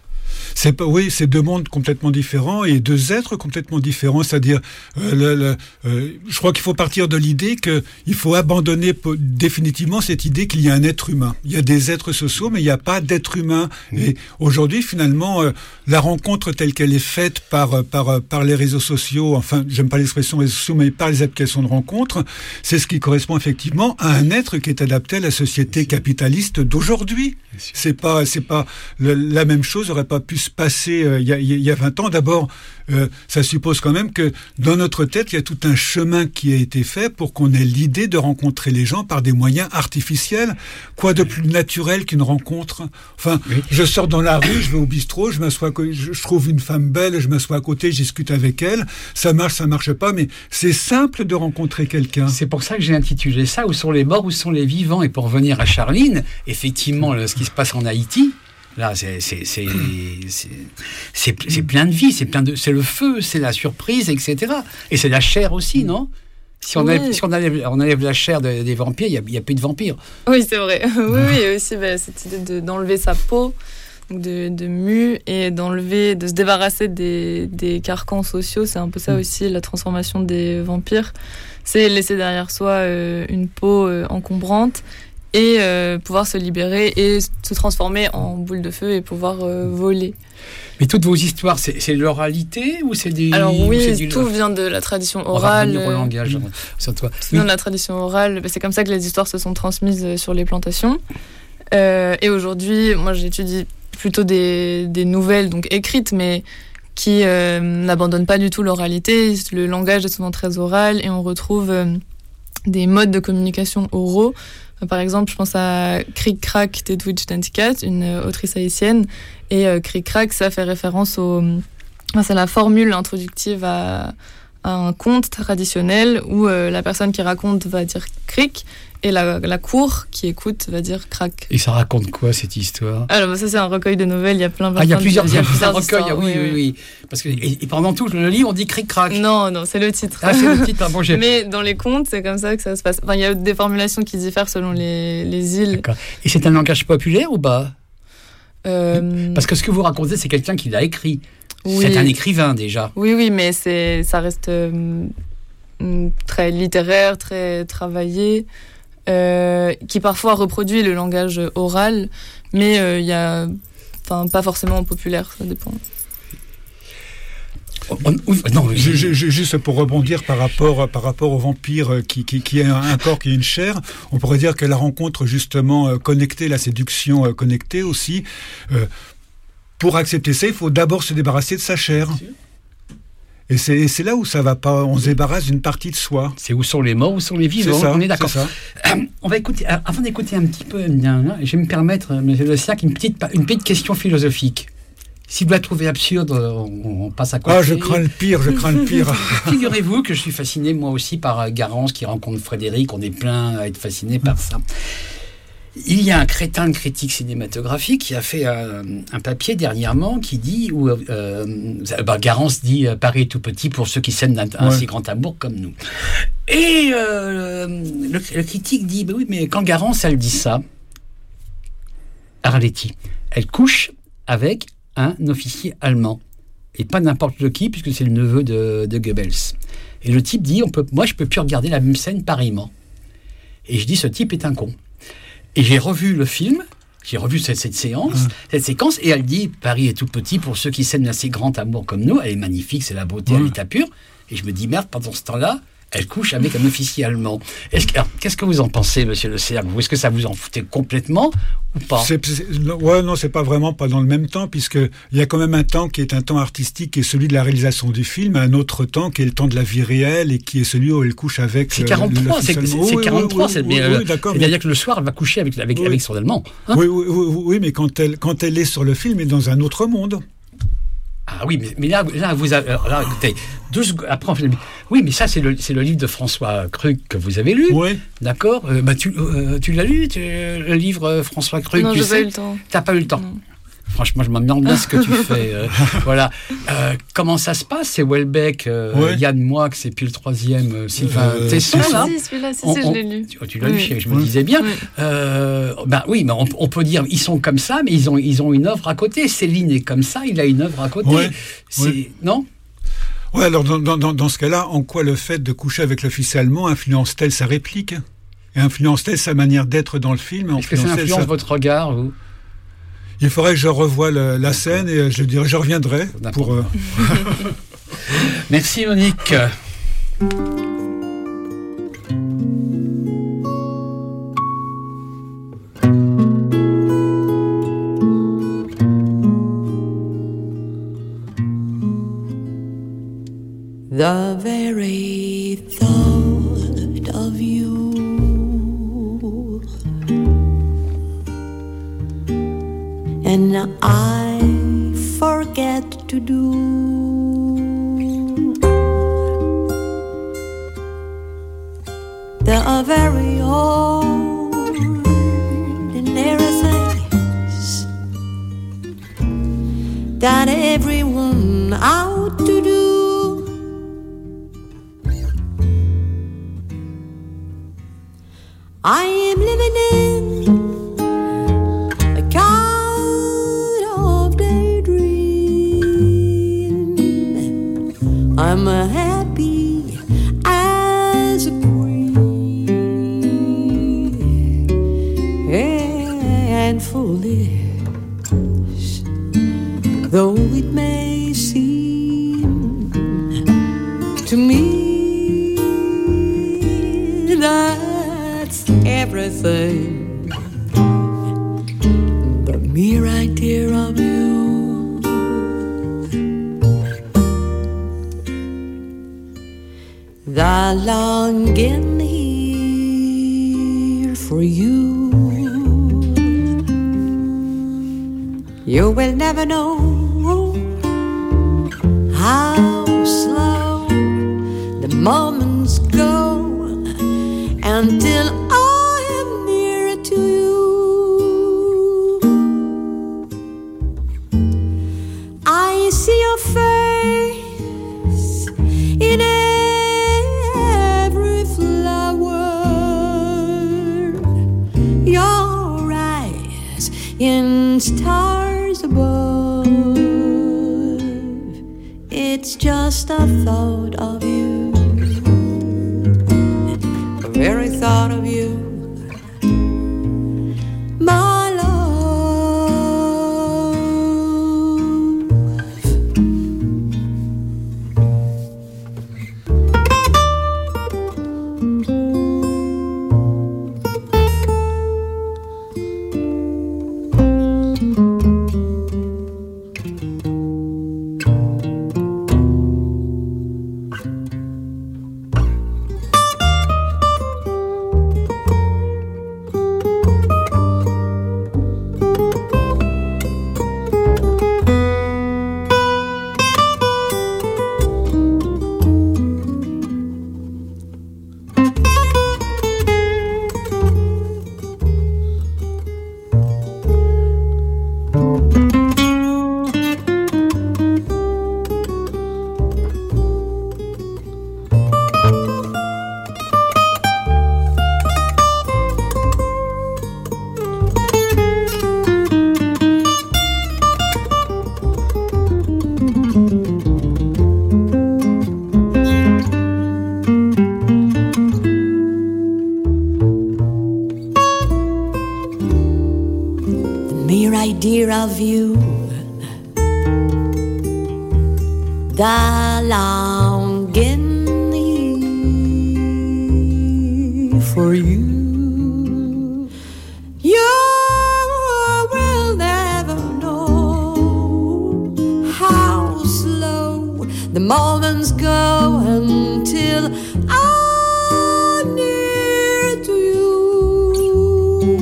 Speaker 4: C'est pas, oui, c'est deux mondes complètement différents et deux êtres complètement différents. C'est-à-dire, euh, le, le, euh, je crois qu'il faut partir de l'idée qu'il faut abandonner po- définitivement cette idée qu'il y a un être humain. Il y a des êtres sociaux, mais il n'y a pas d'être humain. Mmh. Et aujourd'hui, finalement, euh, la rencontre telle qu'elle est faite par par par les réseaux sociaux, enfin, j'aime pas l'expression réseaux sociaux, mais par les applications de rencontre, c'est ce qui correspond effectivement à un être qui est adapté à la société capitaliste d'aujourd'hui. C'est pas c'est pas le, la même chose. Aurait pas pu se passer euh, il y a il y a vingt ans. D'abord, euh, ça suppose quand même que dans notre tête, il y a tout un chemin qui a été fait pour qu'on ait l'idée de rencontrer les gens par des moyens artificiels. Quoi de plus naturel qu'une rencontre? Enfin, oui. Je sors dans la rue, je vais au bistrot, je m'assois, je, je trouve une femme belle, je m'assois à côté, je discute avec elle. Ça marche, ça marche pas, mais c'est simple de rencontrer quelqu'un.
Speaker 2: C'est pour ça que j'ai intitulé ça « Où sont les morts, où sont les vivants ?» Et pour revenir à Charline, effectivement, le, ce qui se passe en Haïti, là, c'est, c'est, c'est, c'est, c'est, c'est plein de vie, c'est, plein de, c'est le feu, c'est la surprise, et cetera. Et c'est la chair aussi, non ? Si on, oui. enlève, si on, enlève, on enlève la chair de, des vampires, il n'y a, a plus de vampires.
Speaker 3: Oui, c'est vrai. Oui, oui, et aussi bah, cette idée de, d'enlever sa peau, de, de mue, et d'enlever, de se débarrasser des, des carcans sociaux. C'est un peu ça mmh. aussi, la transformation des vampires. C'est laisser derrière soi euh, une peau euh, encombrante, et euh, pouvoir se libérer et se transformer en boule de feu et pouvoir euh, voler.
Speaker 2: Mais toutes vos histoires, c'est, c'est l'oralité ou c'est du...
Speaker 3: Alors oui,
Speaker 2: c'est du...
Speaker 3: tout vient de la tradition orale.
Speaker 2: On va revenir au langage, euh, sur toi.
Speaker 3: Tout vient de la tradition orale. C'est comme ça que les histoires se sont transmises sur les plantations. Euh, et aujourd'hui, moi j'étudie plutôt des, des nouvelles, donc écrites, mais qui euh, n'abandonnent pas du tout l'oralité. Le langage est souvent très oral et on retrouve euh, des modes de communication oraux. Par exemple, je pense à Cric Crac d'Edwidge Danticat, une autrice haïtienne. Et euh, Cric Crac, ça fait référence au... Enfin, c'est la formule introductive à, à un conte traditionnel où euh, la personne qui raconte va dire cric et la, la cour qui écoute va dire crac.
Speaker 2: Et ça raconte quoi, cette histoire ?
Speaker 3: Alors, ça, c'est un recueil de nouvelles. Il y a plein, plein,
Speaker 2: ah, il y a
Speaker 3: plein
Speaker 2: plusieurs,
Speaker 3: de, il y a plusieurs
Speaker 2: recueils,
Speaker 3: histoires.
Speaker 2: Ah, oui, oui, oui, oui. Parce que, et, et pendant tout le livre, on dit cric-crac.
Speaker 3: Non, non, c'est le titre.
Speaker 2: Ah, c'est le titre. Ah, bon, j'ai...
Speaker 3: Mais dans les contes, c'est comme ça que ça se passe. Enfin, il y a des formulations qui diffèrent selon les, les îles.
Speaker 2: D'accord. Et c'est un langage populaire ou pas ?
Speaker 3: euh...
Speaker 2: Parce que ce que vous racontez, c'est quelqu'un qui l'a écrit.
Speaker 3: Oui.
Speaker 2: C'est un écrivain, déjà.
Speaker 3: Oui, oui, mais c'est, ça reste euh, très littéraire, très travaillé. Euh, qui parfois reproduit le langage oral, mais il euh, y a, enfin, pas forcément populaire, ça dépend.
Speaker 4: On, on, non, je, je, juste pour rebondir par rapport, par rapport au vampire qui, qui, qui a un corps, qui a une chair, on pourrait dire que la rencontre justement connectée, la séduction connectée aussi, euh, pour accepter ça, il faut d'abord se débarrasser de sa chair. Et c'est, et c'est là où ça va pas. On se débarrasse d'une partie de soi.
Speaker 2: C'est où sont les morts, où sont les vivants.
Speaker 4: C'est ça,
Speaker 2: on est d'accord.
Speaker 4: C'est ça.
Speaker 2: Euh, on va écouter. Euh, avant d'écouter un petit peu, euh, je vais me permettre, M. Le Cercle, une petite, une petite question philosophique. Si vous la trouvez absurde, on, on passe à côté.
Speaker 4: Ah, je crains le pire, je crains le pire.
Speaker 2: Figurez-vous que je suis fasciné, moi aussi, par Garance qui rencontre Frédéric. On est plein à être fasciné par ça. Il y a un crétin de critique cinématographique qui a fait un, un papier dernièrement qui dit, où euh, bah, Garance dit « Paris est tout petit pour ceux qui s'aiment d'un un ouais. si grand amour comme nous ». Et euh, le, le critique dit bah « Oui, mais quand Garance, elle dit ça, Arletty, elle couche avec un officier allemand. Et pas n'importe qui, puisque c'est le neveu de, de Goebbels. Et le type dit on peut, « Moi, je ne peux plus regarder la même scène pareillement. » Et je dis « Ce type est un con. » Et j'ai revu le film, j'ai revu cette, cette séance, mmh. cette séquence, et elle dit « Paris est tout petit pour ceux qui s'aiment d'un si grand amour comme nous. » Elle est magnifique, c'est la beauté, mmh. à l'état pur. Et je me dis « Merde, pendant ce temps-là, elle couche avec un officier allemand. Est-ce que, alors, qu'est-ce que vous en pensez, monsieur Le Cercle? Est-ce que ça vous en foutait complètement ou pas?
Speaker 4: c'est, c'est, ouais, non, c'est pas vraiment pas dans le même temps, puisque il y a quand même un temps qui est un temps artistique, qui est celui de la réalisation du film, un autre temps qui est le temps de la vie réelle et qui est celui où elle couche avec.
Speaker 2: C'est quarante-trois, c'est, c'est, c'est quarante-trois, c'est, mais, oui, d'accord, c'est-à-dire mais... que le soir, elle va coucher avec avec, oui. avec son allemand. Hein
Speaker 4: oui, oui, oui, oui, mais quand elle quand elle est sur le film, elle est dans un autre monde.
Speaker 2: Ah oui, mais, mais là, là, vous avez, là, écoutez, deux secondes, après, oui, mais ça, c'est le, c'est le livre de François Krug que vous avez lu.
Speaker 4: Oui.
Speaker 2: D'accord. Euh, bah, tu, euh, tu l'as lu, tu, le livre euh, François Krug?
Speaker 3: Non,
Speaker 2: tu
Speaker 3: j'ai
Speaker 2: sais
Speaker 3: pas eu le temps.
Speaker 2: T'as pas eu le temps.
Speaker 3: Non.
Speaker 2: Franchement, je me demande bien ce que tu fais. Euh, voilà. Euh, comment ça se passe? C'est Welbeck, euh, ouais. Yann Moix, et puis le troisième, euh, Sylvain euh, Tesson, là.
Speaker 3: Si, celui-là, si,
Speaker 2: on,
Speaker 3: si,
Speaker 2: on,
Speaker 3: je l'ai lu.
Speaker 2: Tu, tu l'as
Speaker 3: oui.
Speaker 2: lu, je me disais bien. Oui. Euh, ben oui, mais on, on peut dire, ils sont comme ça, mais ils ont, ils ont une œuvre à côté. Céline est comme ça, il a une œuvre à côté.
Speaker 4: Ouais.
Speaker 2: C'est,
Speaker 4: ouais.
Speaker 2: Non?
Speaker 4: Ouais, alors dans, dans, dans ce cas-là, en quoi le fait de coucher avec l'officier allemand influence-t-elle sa réplique? Et influence-t-elle sa manière d'être dans le film?
Speaker 2: Est-ce que ça influence sa... votre regard, vous?
Speaker 4: Il faudrait que je revoie le, la scène et je dirais, je reviendrai pour. Euh...
Speaker 2: Merci Monique.
Speaker 1: The very thought of you and I forget to do the very ordinary things that everyone ought to do. I am living in a kind of daydream. I'm happy as a queen and foolish though it may seem to me that everything, the mere idea of you, the longing here for you. You will never know how slow the moments go until I am nearer to you. I see your face in every flower, your eyes in stars above. It's just a thought of you, the very thought of you, my love. Of you, the longing
Speaker 6: for you. You will never know how slow the moments go until I'm near to you.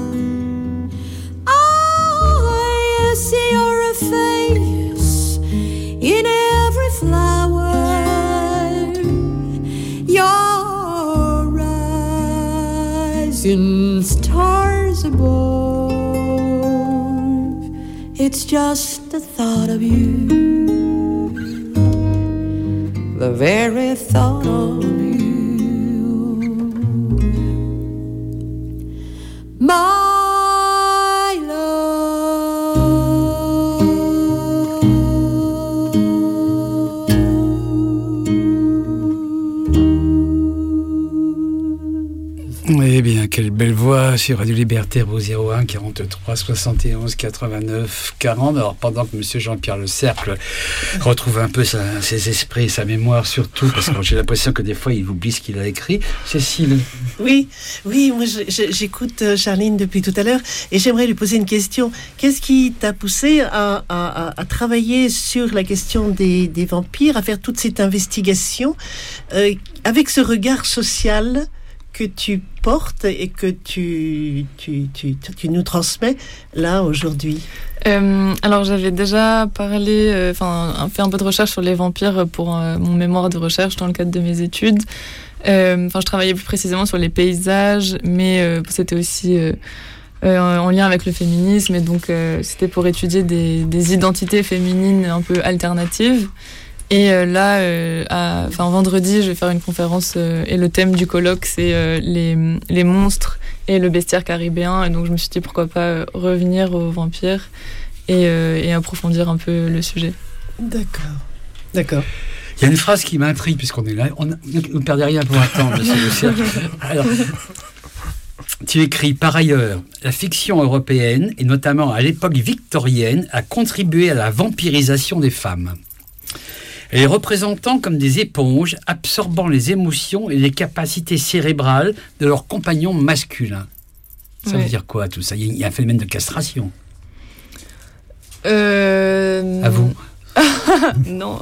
Speaker 6: I see your face in every flower, your rising stars above. It's just the thought of you, the very thought of you, my love.
Speaker 2: Eh bien, quelle belle voix sur Radio Libertaire au zéro un quarante-trois soixante et onze quatre-vingt-neuf quarante. Alors, pendant que Monsieur Jean-Pierre Le Cercle retrouve un peu sa, ses esprits, sa mémoire surtout, parce que j'ai l'impression que des fois il oublie ce qu'il a écrit. Cécile.
Speaker 7: Oui, oui, moi je, je, j'écoute Charline depuis tout à l'heure et j'aimerais lui poser une question. Qu'est-ce qui t'a poussé à, à, à, à travailler sur la question des, des vampires, à faire toute cette investigation euh, avec ce regard social que tu portes et que tu, tu, tu, tu nous transmets là aujourd'hui?
Speaker 3: euh, Alors j'avais déjà parlé, enfin euh, fait un peu de recherche sur les vampires pour euh, mon mémoire de recherche dans le cadre de mes études. Enfin euh, je travaillais plus précisément sur les paysages, mais euh, c'était aussi euh, euh, en lien avec le féminisme, et donc euh, c'était pour étudier des, des identités féminines un peu alternatives. Et euh, là, euh, à, enfin, vendredi, je vais faire une conférence euh, et le thème du colloque, c'est euh, les, les monstres et le bestiaire caribéen. Et donc, je me suis dit pourquoi pas euh, revenir aux vampires et, euh, et approfondir un peu le sujet.
Speaker 7: D'accord. D'accord.
Speaker 2: Il y a une phrase qui m'intrigue, puisqu'on est là. On ne perdez rien pour attendre, monsieur Le Cercle. Alors, tu écris, par ailleurs, la fiction européenne, et notamment à l'époque victorienne, a contribué à la vampirisation des femmes. Et les représentant comme des éponges, absorbant les émotions et les capacités cérébrales de leurs compagnons masculins. Ça ouais. veut dire quoi tout ça? Il y a un phénomène de castration.
Speaker 3: Euh...
Speaker 2: À vous.
Speaker 3: Non.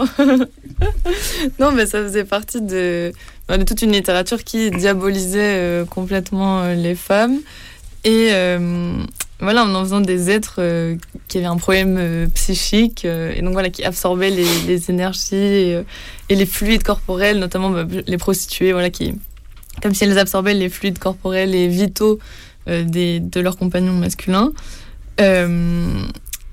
Speaker 3: Non, mais ça faisait partie de, de toute une littérature qui diabolisait euh, complètement euh, les femmes. Et euh, voilà, en en faisant des êtres euh, qui avaient un problème euh, psychique, euh, et donc voilà, qui absorbaient les, les énergies et, euh, et les fluides corporels, notamment bah, les prostituées, voilà, qui, comme si elles absorbaient les fluides corporels et vitaux euh, des, de leurs compagnons masculins. Euh,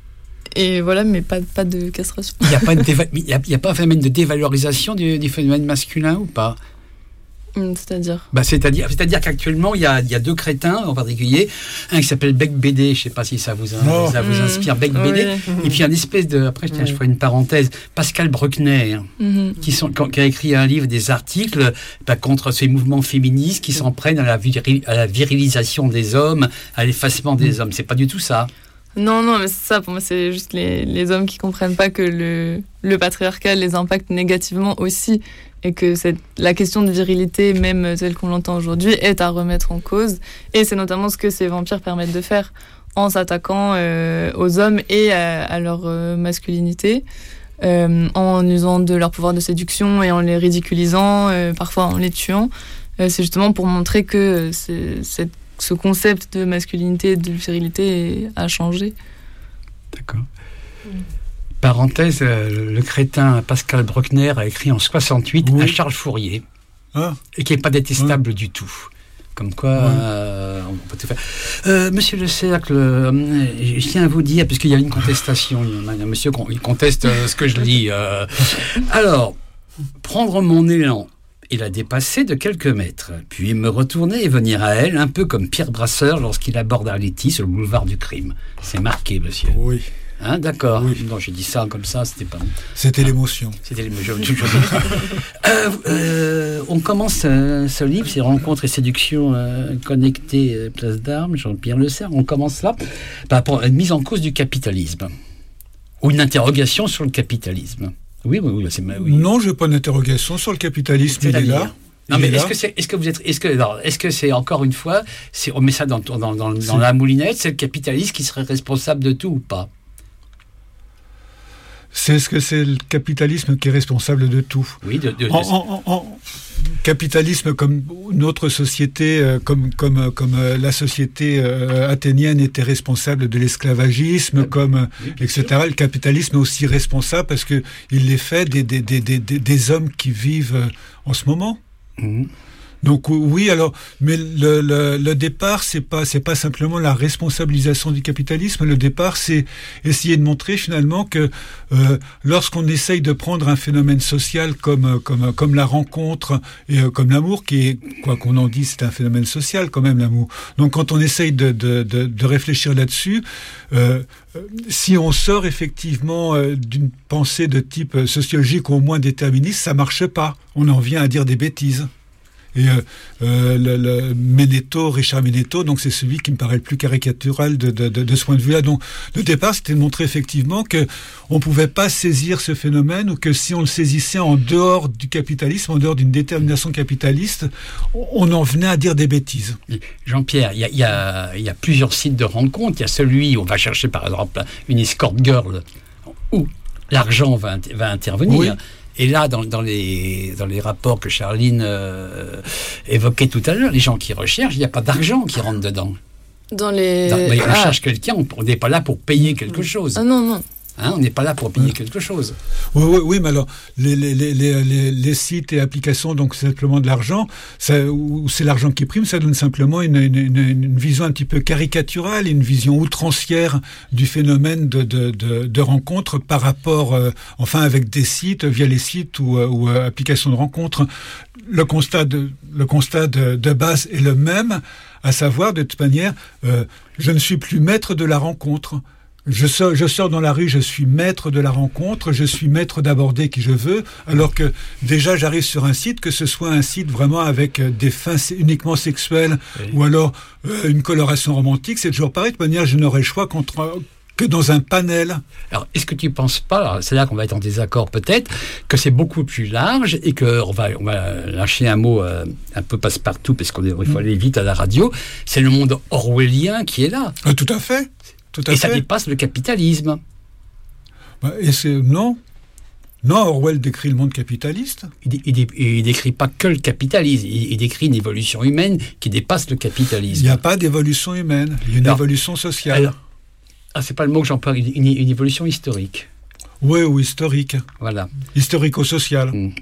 Speaker 3: et voilà, mais pas, pas de castration.
Speaker 2: Il n'y a, déva- a, a pas un phénomène de dévalorisation du, du phénomène masculin ou pas?
Speaker 3: C'est-à-dire
Speaker 2: bah, c'est-à-dire, c'est-à-dire qu'actuellement, il y a, il y a deux crétins en particulier. Un qui s'appelle Beck B D, je ne sais pas si ça vous, oh. ça vous inspire, Beck B D. Oui. Et puis un espèce de, après tiens, oui. je ferai une parenthèse, Pascal Bruckner, mm-hmm. qui, sont, qui a écrit un livre, des articles bah, contre ces mouvements féministes qui s'en prennent à la, viril, à la virilisation des hommes, à l'effacement des mm. hommes. C'est pas du tout ça.
Speaker 3: Non, non, mais c'est ça, pour moi, c'est juste les, les hommes qui ne comprennent pas que le, le patriarcat les impacte négativement aussi, et que cette, la question de virilité, même telle qu'on l'entend aujourd'hui, est à remettre en cause. Et c'est notamment ce que ces vampires permettent de faire, en s'attaquant euh, aux hommes et à, à leur euh, masculinité, euh, en usant de leur pouvoir de séduction et en les ridiculisant, euh, parfois en les tuant. Euh, c'est justement pour montrer que c'est, cette ce concept de masculinité et de virilité a changé.
Speaker 2: D'accord. Mm. Parenthèse, euh, le crétin Pascal Bruckner a écrit en soixante-huit oui. un Charles Fourier, ah. et qui n'est pas détestable ah. du tout. Comme quoi, ouais. euh, on peut tout faire. Euh, monsieur Le Cercle, euh, je tiens à vous dire, puisqu'il y a une contestation, il y a un monsieur qui conteste euh, ce que je lis. Euh, alors, prendre mon élan et la dépasser de quelques mètres, puis me retourner et venir à elle, un peu comme Pierre Brasseur lorsqu'il aborde Arletty sur le boulevard du crime. C'est marqué, monsieur.
Speaker 4: Oui.
Speaker 2: Hein, d'accord.
Speaker 4: Oui.
Speaker 2: Non, j'ai dit ça comme ça, c'était pas...
Speaker 4: C'était l'émotion.
Speaker 2: C'était l'émotion. euh, euh, on commence euh, ce livre, c'est Rencontres et séductions euh, connectées, euh, place d'armes, Jean-Pierre Le Cercle. On commence là par rapport à une mise en cause du capitalisme. Ou une interrogation sur le capitalisme. Oui, oui, oui, c'est ma, oui.
Speaker 4: Non, je n'ai pas d'interrogation sur le capitalisme, il est là.
Speaker 2: Non, mais est-ce que, c'est, est-ce que vous êtes, est-ce que, alors, est-ce que c'est encore une fois, c'est, on met ça dans, dans, dans, dans la moulinette, c'est le capitaliste qui serait responsable de tout ou pas?
Speaker 4: C'est ce que c'est le capitalisme qui est responsable de tout.
Speaker 2: Oui, de, de, de...
Speaker 4: En, en, en, en capitalisme comme notre société, euh, comme comme comme euh, la société euh, athénienne était responsable de l'esclavagisme, euh, comme oui, et cetera. Sûr. Le capitalisme est aussi responsable parce que il les fait des des des des, des hommes qui vivent euh, en ce moment. Mmh. Donc oui, alors, mais le, le, le départ, c'est pas, c'est pas simplement la responsabilisation du capitalisme. Le départ, c'est essayer de montrer finalement que euh, lorsqu'on essaye de prendre un phénomène social comme comme comme la rencontre et euh, comme l'amour, qui est quoi qu'on en dise, c'est un phénomène social quand même l'amour. Donc quand on essaye de de de, de réfléchir là-dessus, euh, si on sort effectivement euh, d'une pensée de type sociologique ou au moins déterministe, ça marche pas. On en vient à dire des bêtises. Et euh, euh, le, le Ménéteau, Richard Ménéteau, donc c'est celui qui me paraît le plus caricatural de, de, de, de ce point de vue-là. Donc le départ, c'était de montrer effectivement que on pouvait pas saisir ce phénomène, ou que si on le saisissait en dehors du capitalisme, en dehors d'une détermination capitaliste, on en venait à dire des bêtises.
Speaker 2: Jean-Pierre, il y a, y, a, y a plusieurs sites de rencontres. Il y a celui où on va chercher par exemple une escort girl, où l'argent va, va intervenir. Oui. Et là, dans, dans, les, dans les rapports que Charline euh, évoquait tout à l'heure, les gens qui recherchent, il n'y a pas d'argent qui rentre dedans.
Speaker 3: Dans les...
Speaker 2: Dans, on ah. cherche quelqu'un, on n'est pas là pour payer quelque chose.
Speaker 3: Ah non, non.
Speaker 2: Hein, on n'est pas là pour payer quelque chose.
Speaker 4: Oui, oui, oui, mais alors, les, les, les, les, les sites et applications, donc c'est simplement de l'argent, ça, ou c'est l'argent qui prime, ça donne simplement une, une, une, une vision un petit peu caricaturale, une vision outrancière du phénomène de, de, de, de rencontre par rapport, euh, enfin, avec des sites, via les sites ou, ou euh, applications de rencontre. Le constat de, le constat de, de base est le même, à savoir, de toute manière, euh, je ne suis plus maître de la rencontre. Je sors, je sors dans la rue, je suis maître de la rencontre, je suis maître d'aborder qui je veux, alors que déjà j'arrive sur un site, que ce soit un site vraiment avec des fins uniquement sexuelles, oui. ou alors euh, une coloration romantique, c'est toujours pareil. De toute manière, je n'aurai le choix contre, que dans un panel.
Speaker 2: Alors, est-ce que tu ne penses pas, alors c'est là qu'on va être en désaccord peut-être, que c'est beaucoup plus large et qu'on va, on va lâcher un mot euh, un peu passe-partout, parce qu'il faut aller vite à la radio, c'est le monde orwellien qui est là.
Speaker 4: Ah, tout à fait. Tout à
Speaker 2: et
Speaker 4: fait.
Speaker 2: Ça dépasse le capitalisme.
Speaker 4: Et c'est, non. Non, Orwell décrit le monde capitaliste.
Speaker 2: Il ne décrit pas que le capitalisme. Il, il décrit une évolution humaine qui dépasse le capitalisme.
Speaker 4: Il n'y a pas d'évolution humaine. Il y a une alors, évolution sociale.
Speaker 2: Alors, ah, c'est pas le mot que j'emploie. Une, une, une évolution historique.
Speaker 4: Oui, ou historique.
Speaker 2: Voilà.
Speaker 4: Historico-sociale. Mmh.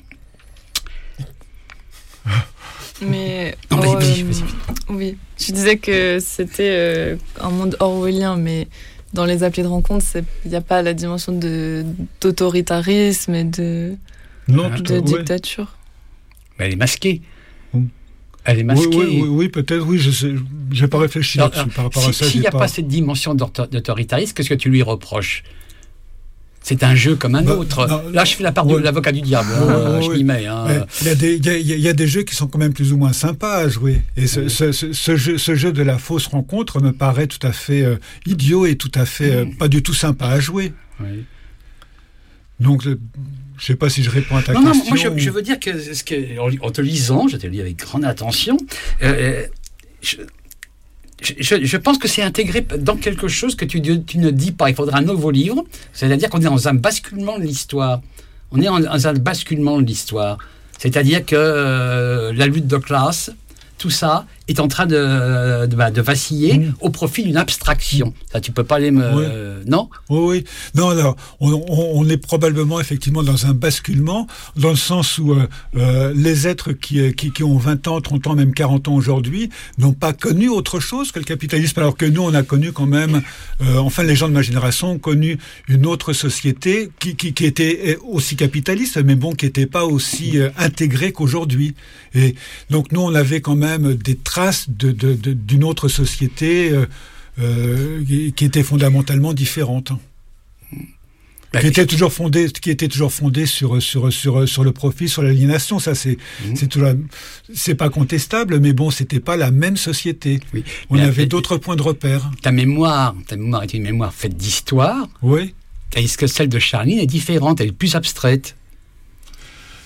Speaker 3: Mais
Speaker 2: non, vas-y, vas-y,
Speaker 3: euh,
Speaker 2: vas-y.
Speaker 3: Oui, je disais que c'était euh, un monde orwellien, mais dans les applis de rencontre, il n'y a pas la dimension de, d'autoritarisme et de,
Speaker 4: non,
Speaker 3: de
Speaker 4: à,
Speaker 3: dictature.
Speaker 2: Ouais. Mais elle est masquée. Elle est masquée.
Speaker 4: Oui, oui, oui, oui peut-être, oui, je n'ai pas réfléchi alors, là-dessus par rapport
Speaker 2: si,
Speaker 4: à ça.
Speaker 2: S'il n'y a
Speaker 4: pas...
Speaker 2: pas cette dimension d'autoritarisme, qu'est-ce que tu lui reproches ? C'est un jeu comme un bah, autre. Non, Là, je fais la part ouais. de l'avocat du diable. Hein, ouais, je m'y mets. Hein.
Speaker 4: Il y, a des, il, y a, il y a des jeux qui sont quand même plus ou moins sympas à jouer. Et ce, ouais. ce, ce, ce, jeu, ce jeu de la fausse rencontre me paraît tout à fait euh, idiot et tout à fait euh, pas du tout sympa à jouer.
Speaker 2: Oui.
Speaker 4: Donc, je ne sais pas si je réponds à ta
Speaker 2: non,
Speaker 4: question.
Speaker 2: Non, moi, je, je veux dire que, ce que en te lisant, je te lis avec grande attention, euh, je, Je, je pense que c'est intégré dans quelque chose que tu, tu ne dis pas. Il faudra un nouveau livre. C'est-à-dire qu'on est dans un basculement de l'histoire. On est dans un basculement de l'histoire. C'est-à-dire que euh, la lutte de classe, tout ça, est en train de, de, de vaciller mmh. au profit d'une abstraction. Ça, tu peux pas aller me...
Speaker 4: Oui.
Speaker 2: Euh, non
Speaker 4: Oui, oui. Non, alors, on, on, on est probablement effectivement dans un basculement, dans le sens où euh, euh, les êtres qui, qui, qui ont vingt ans, trente ans, même quarante ans aujourd'hui, n'ont pas connu autre chose que le capitalisme, alors que nous, on a connu quand même, euh, enfin, les gens de ma génération ont connu une autre société qui, qui, qui était aussi capitaliste, mais bon, qui n'était pas aussi euh, intégrée qu'aujourd'hui. Et donc, nous, on avait quand même des traces De, de, de, d'une autre société euh, euh, qui était fondamentalement différente, bah, qui était toujours fondée, qui était toujours fondée sur sur sur sur le profit, sur l'aliénation. Ça, c'est mmh. c'est tout là, c'est pas contestable, mais bon, c'était pas la même société. Oui. On mais avait d'autres points de repère.
Speaker 2: Ta mémoire, ta mémoire est une mémoire faite d'histoire.
Speaker 4: Oui.
Speaker 2: Est-ce que celle de Charline est différente? Elle est plus abstraite?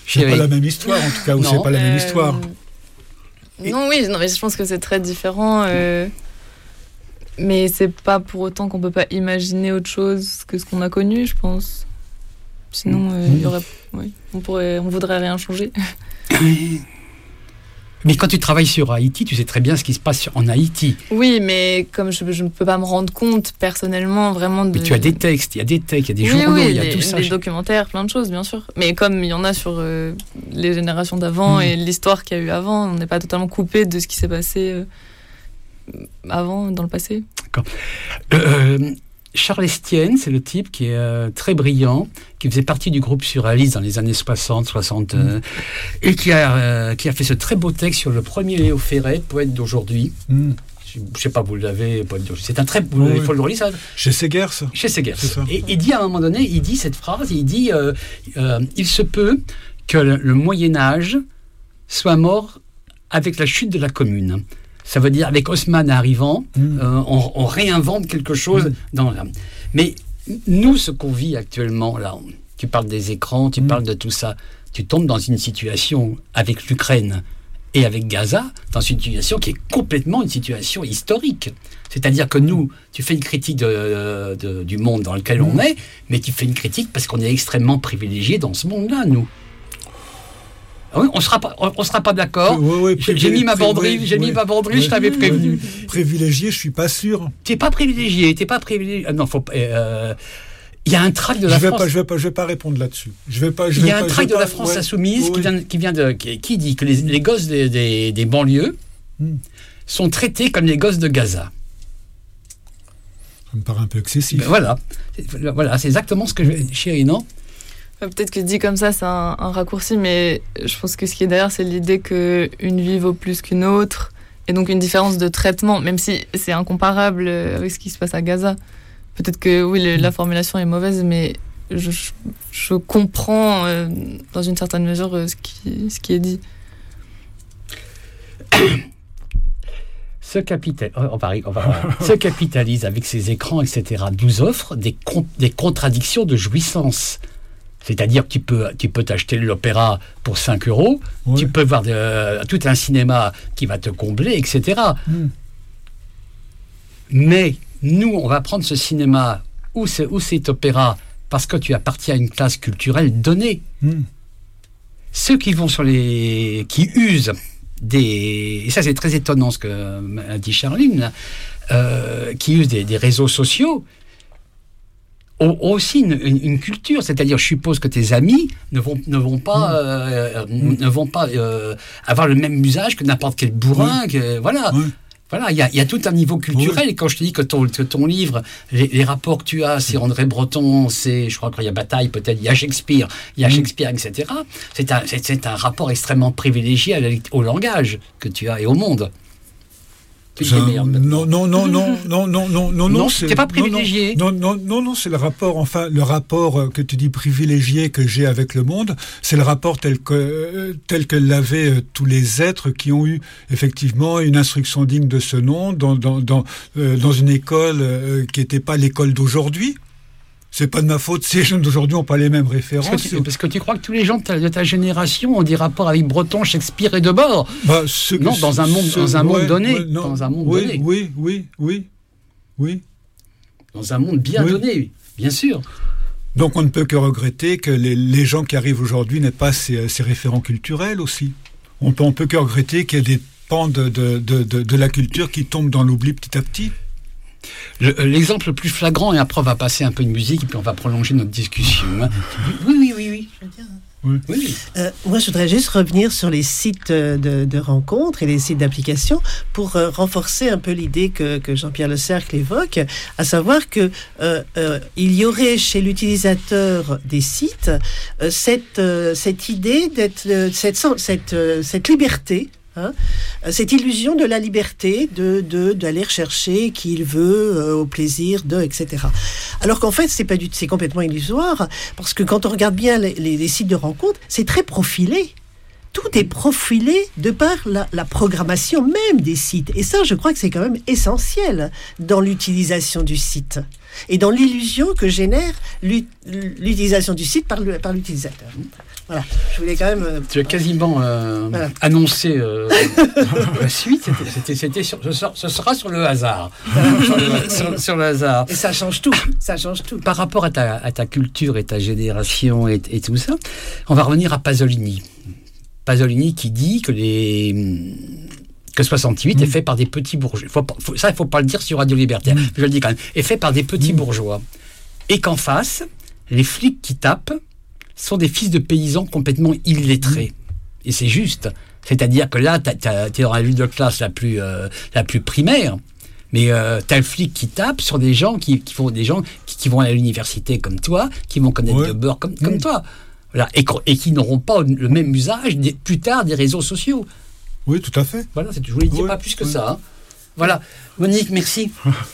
Speaker 4: C'est pas la même histoire, en tout cas, ou
Speaker 3: non.
Speaker 4: c'est pas la même
Speaker 3: euh...
Speaker 4: histoire.
Speaker 3: Non, oui, non, mais je pense que c'est très différent. Euh... Mais c'est pas pour autant qu'on peut pas imaginer autre chose que ce qu'on a connu, je pense. Sinon, il euh, y aurait, oui, on pourrait, on voudrait rien changer.
Speaker 2: Mais quand tu travailles sur Haïti, tu sais très bien ce qui se passe en Haïti.
Speaker 3: Oui, mais comme je, je ne peux pas me rendre compte personnellement vraiment de...
Speaker 2: Mais tu as des textes, il y a des textes, il y a des
Speaker 3: oui,
Speaker 2: journaux,
Speaker 3: oui,
Speaker 2: il y a
Speaker 3: des,
Speaker 2: tout ça.
Speaker 3: Des documentaires, plein de choses, bien sûr. Mais comme il y en a sur euh, les générations d'avant mmh. et l'histoire qu'il y a eu avant, on n'est pas totalement coupé de ce qui s'est passé euh, avant, dans le passé.
Speaker 2: D'accord. Euh, Charles Estienne, c'est le type qui est euh, très brillant, qui faisait partie du groupe Surréaliste dans les années soixante, soixante, mmh. euh, et qui a, euh, qui a fait ce très beau texte sur le premier Léo Ferré, poète d'aujourd'hui. Mmh. Je ne sais pas, vous l'avez, poète d'aujourd'hui. C'est un très beau, il faut le relire, ça.
Speaker 4: Chez Segers.
Speaker 2: Chez Segers. Et il dit à un moment donné, il dit cette phrase, il dit euh, euh, il se peut que le, le Moyen-Âge soit mort avec la chute de la Commune. Ça veut dire, avec Haussmann arrivant, mmh. euh, on, on réinvente quelque chose mmh. dans la... Mais nous, ce qu'on vit actuellement, là, tu parles des écrans, tu mmh. parles de tout ça, tu tombes dans une situation avec l'Ukraine et avec Gaza, dans une situation qui est complètement une situation historique. C'est-à-dire que nous, tu fais une critique de, de, du monde dans lequel mmh. on est, mais tu fais une critique parce qu'on est extrêmement privilégiés dans ce monde-là, nous. Oui, on sera pas, on sera pas d'accord.
Speaker 4: Oui, oui,
Speaker 2: j'ai, j'ai mis ma banderille, oui, j'ai oui, mis ma banderille, oui, je t'avais prévenu.
Speaker 4: Privilégié, je suis pas sûr.
Speaker 2: T'es pas privilégié, t'es pas privilégié. Ah non, faut. Il euh, y a un tract de la
Speaker 4: je vais
Speaker 2: France.
Speaker 4: Pas, je vais pas, je vais pas répondre là-dessus. Je vais pas.
Speaker 2: Il y a un
Speaker 4: pas,
Speaker 2: tract de
Speaker 4: pas,
Speaker 2: la France
Speaker 4: ouais,
Speaker 2: insoumise
Speaker 4: oui.
Speaker 2: qui vient, qui vient de, qui, qui dit que les, les gosses des, des, des banlieues hmm. sont traités comme les gosses de Gaza.
Speaker 4: Ça me paraît un peu excessif.
Speaker 2: Ben voilà, c'est, voilà, c'est exactement ce que je. Chérie, non?
Speaker 3: Peut-être que dit comme ça, c'est un, un raccourci, mais je pense que ce qui est derrière, c'est l'idée qu'une vie vaut plus qu'une autre, et donc une différence de traitement, même si c'est incomparable avec ce qui se passe à Gaza. Peut-être que, oui, le, la formulation est mauvaise, mais je, je comprends, euh, dans une certaine mesure, euh, ce, qui, ce qui est dit.
Speaker 2: Ce, capital, on va, on va, ce capitalise avec ses écrans, et cetera, nous offre des, con, des contradictions de jouissance. C'est-à-dire que tu peux, tu peux t'acheter l'opéra pour cinq euros, ouais. tu peux voir de, tout un cinéma qui va te combler, et cetera. Mm. Mais nous, on va prendre ce cinéma ou, ce, ou cet opéra parce que tu appartiens à une classe culturelle donnée. Mm. Ceux qui vont sur les... qui usent des... Et ça, c'est très étonnant ce qu'a dit Charline, euh, qui usent des, des réseaux sociaux, ont aussi une, une, une culture, c'est-à-dire je suppose que tes amis ne vont, ne vont pas, euh, mmh. ne vont pas euh, avoir le même usage que n'importe quel bourrin, mmh. que, voilà. Mmh. Voilà, il y a, y a tout un niveau culturel. Mmh. Et quand je te dis que ton, que ton livre, les, les rapports que tu as, c'est André Breton, c'est, je crois qu'il y a Bataille, peut-être, il y a Shakespeare, il y a mmh. Shakespeare, et cetera. C'est un, c'est, c'est un rapport extrêmement privilégié à la, au langage que tu as et au monde.
Speaker 4: Ça, non, non, non, non, non, non, non, non, non,
Speaker 2: non, c'est pas privilégié.
Speaker 4: Non, non, non, non, c'est le rapport, enfin, le rapport que tu dis privilégié que j'ai avec le monde, c'est le rapport tel que, tel que l'avaient tous les êtres qui ont eu effectivement une instruction digne de ce nom dans, dans, dans, euh, dans une école euh, qui n'était pas l'école d'aujourd'hui. C'est pas de ma faute, ces jeunes d'aujourd'hui n'ont pas les mêmes références.
Speaker 2: Parce que, tu, parce que tu crois que tous les gens de ta, de ta génération ont des rapports avec Breton, Shakespeare et Debord. Bah, ce, non, dans un monde, ce, dans un monde ouais, donné.
Speaker 4: Ouais, non,
Speaker 2: dans un monde
Speaker 4: oui,
Speaker 2: donné.
Speaker 4: Oui, oui, oui, oui.
Speaker 2: Dans un monde bien oui. donné, bien sûr.
Speaker 4: Donc on ne peut que regretter que les, les gens qui arrivent aujourd'hui n'aient pas ces, ces référents culturels aussi. On peut, on peut que regretter qu'il y ait des pans de, de, de, de, de la culture qui tombent dans l'oubli petit à petit.
Speaker 2: Le, l'exemple le plus flagrant, et après on va passer un peu de musique et puis on va prolonger notre discussion. Hein. Oui, oui, oui, oui.
Speaker 7: Je veux dire,
Speaker 2: oui. oui.
Speaker 7: Euh, moi, je voudrais juste revenir sur les sites de, de rencontres et les sites d'application pour euh, renforcer un peu l'idée que, que Jean-Pierre Le Cercle évoque, à savoir que euh, euh, il y aurait chez l'utilisateur des sites euh, cette, euh, cette idée d'être euh, cette, cette, euh, cette liberté. Hein, cette illusion de la liberté de, de, d'aller rechercher qui il veut euh, au plaisir de, et cetera. Alors qu'en fait, c'est, pas du, c'est complètement illusoire, parce que quand on regarde bien les, les, les sites de rencontres, c'est très profilé. tout est profilé de par la, la programmation même des sites. Et ça, je crois que c'est quand même essentiel dans l'utilisation du site et dans l'illusion que génère l'utilisation du site par, le, par l'utilisateur. Voilà, je voulais quand même... Euh,
Speaker 2: tu as quasiment euh, voilà. annoncé euh, la suite, c'était, c'était, c'était sur, ce sera sur le hasard. sur, le, sur, sur le hasard.
Speaker 7: Et ça change tout, ça change tout.
Speaker 2: Par rapport à ta, à ta culture et ta génération et, et tout ça, on va revenir à Pasolini. Pasolini qui dit que les... que soixante-huit mmh. est fait par des petits bourgeois. Faut, faut, ça, il ne faut pas le dire sur Radio Libertaire, mmh. je le dis quand même. Est fait par des petits mmh. bourgeois. Et qu'en face, les flics qui tapent sont des fils de paysans complètement illettrés. Mmh. Et c'est juste. C'est-à-dire que là, tu es dans la lutte de classe la plus, euh, la plus primaire, mais euh, tu as le flic qui tape sur des gens qui, qui, font, des gens qui, qui vont à l'université comme toi, qui vont connaître ouais. le beurre comme, mmh. comme toi. Voilà. Et, et qui n'auront pas le même usage des, plus tard des réseaux sociaux.
Speaker 4: Oui, tout à fait.
Speaker 2: Voilà, je voulais dire oui, pas plus que oui. ça. Hein. Voilà. Monique, merci.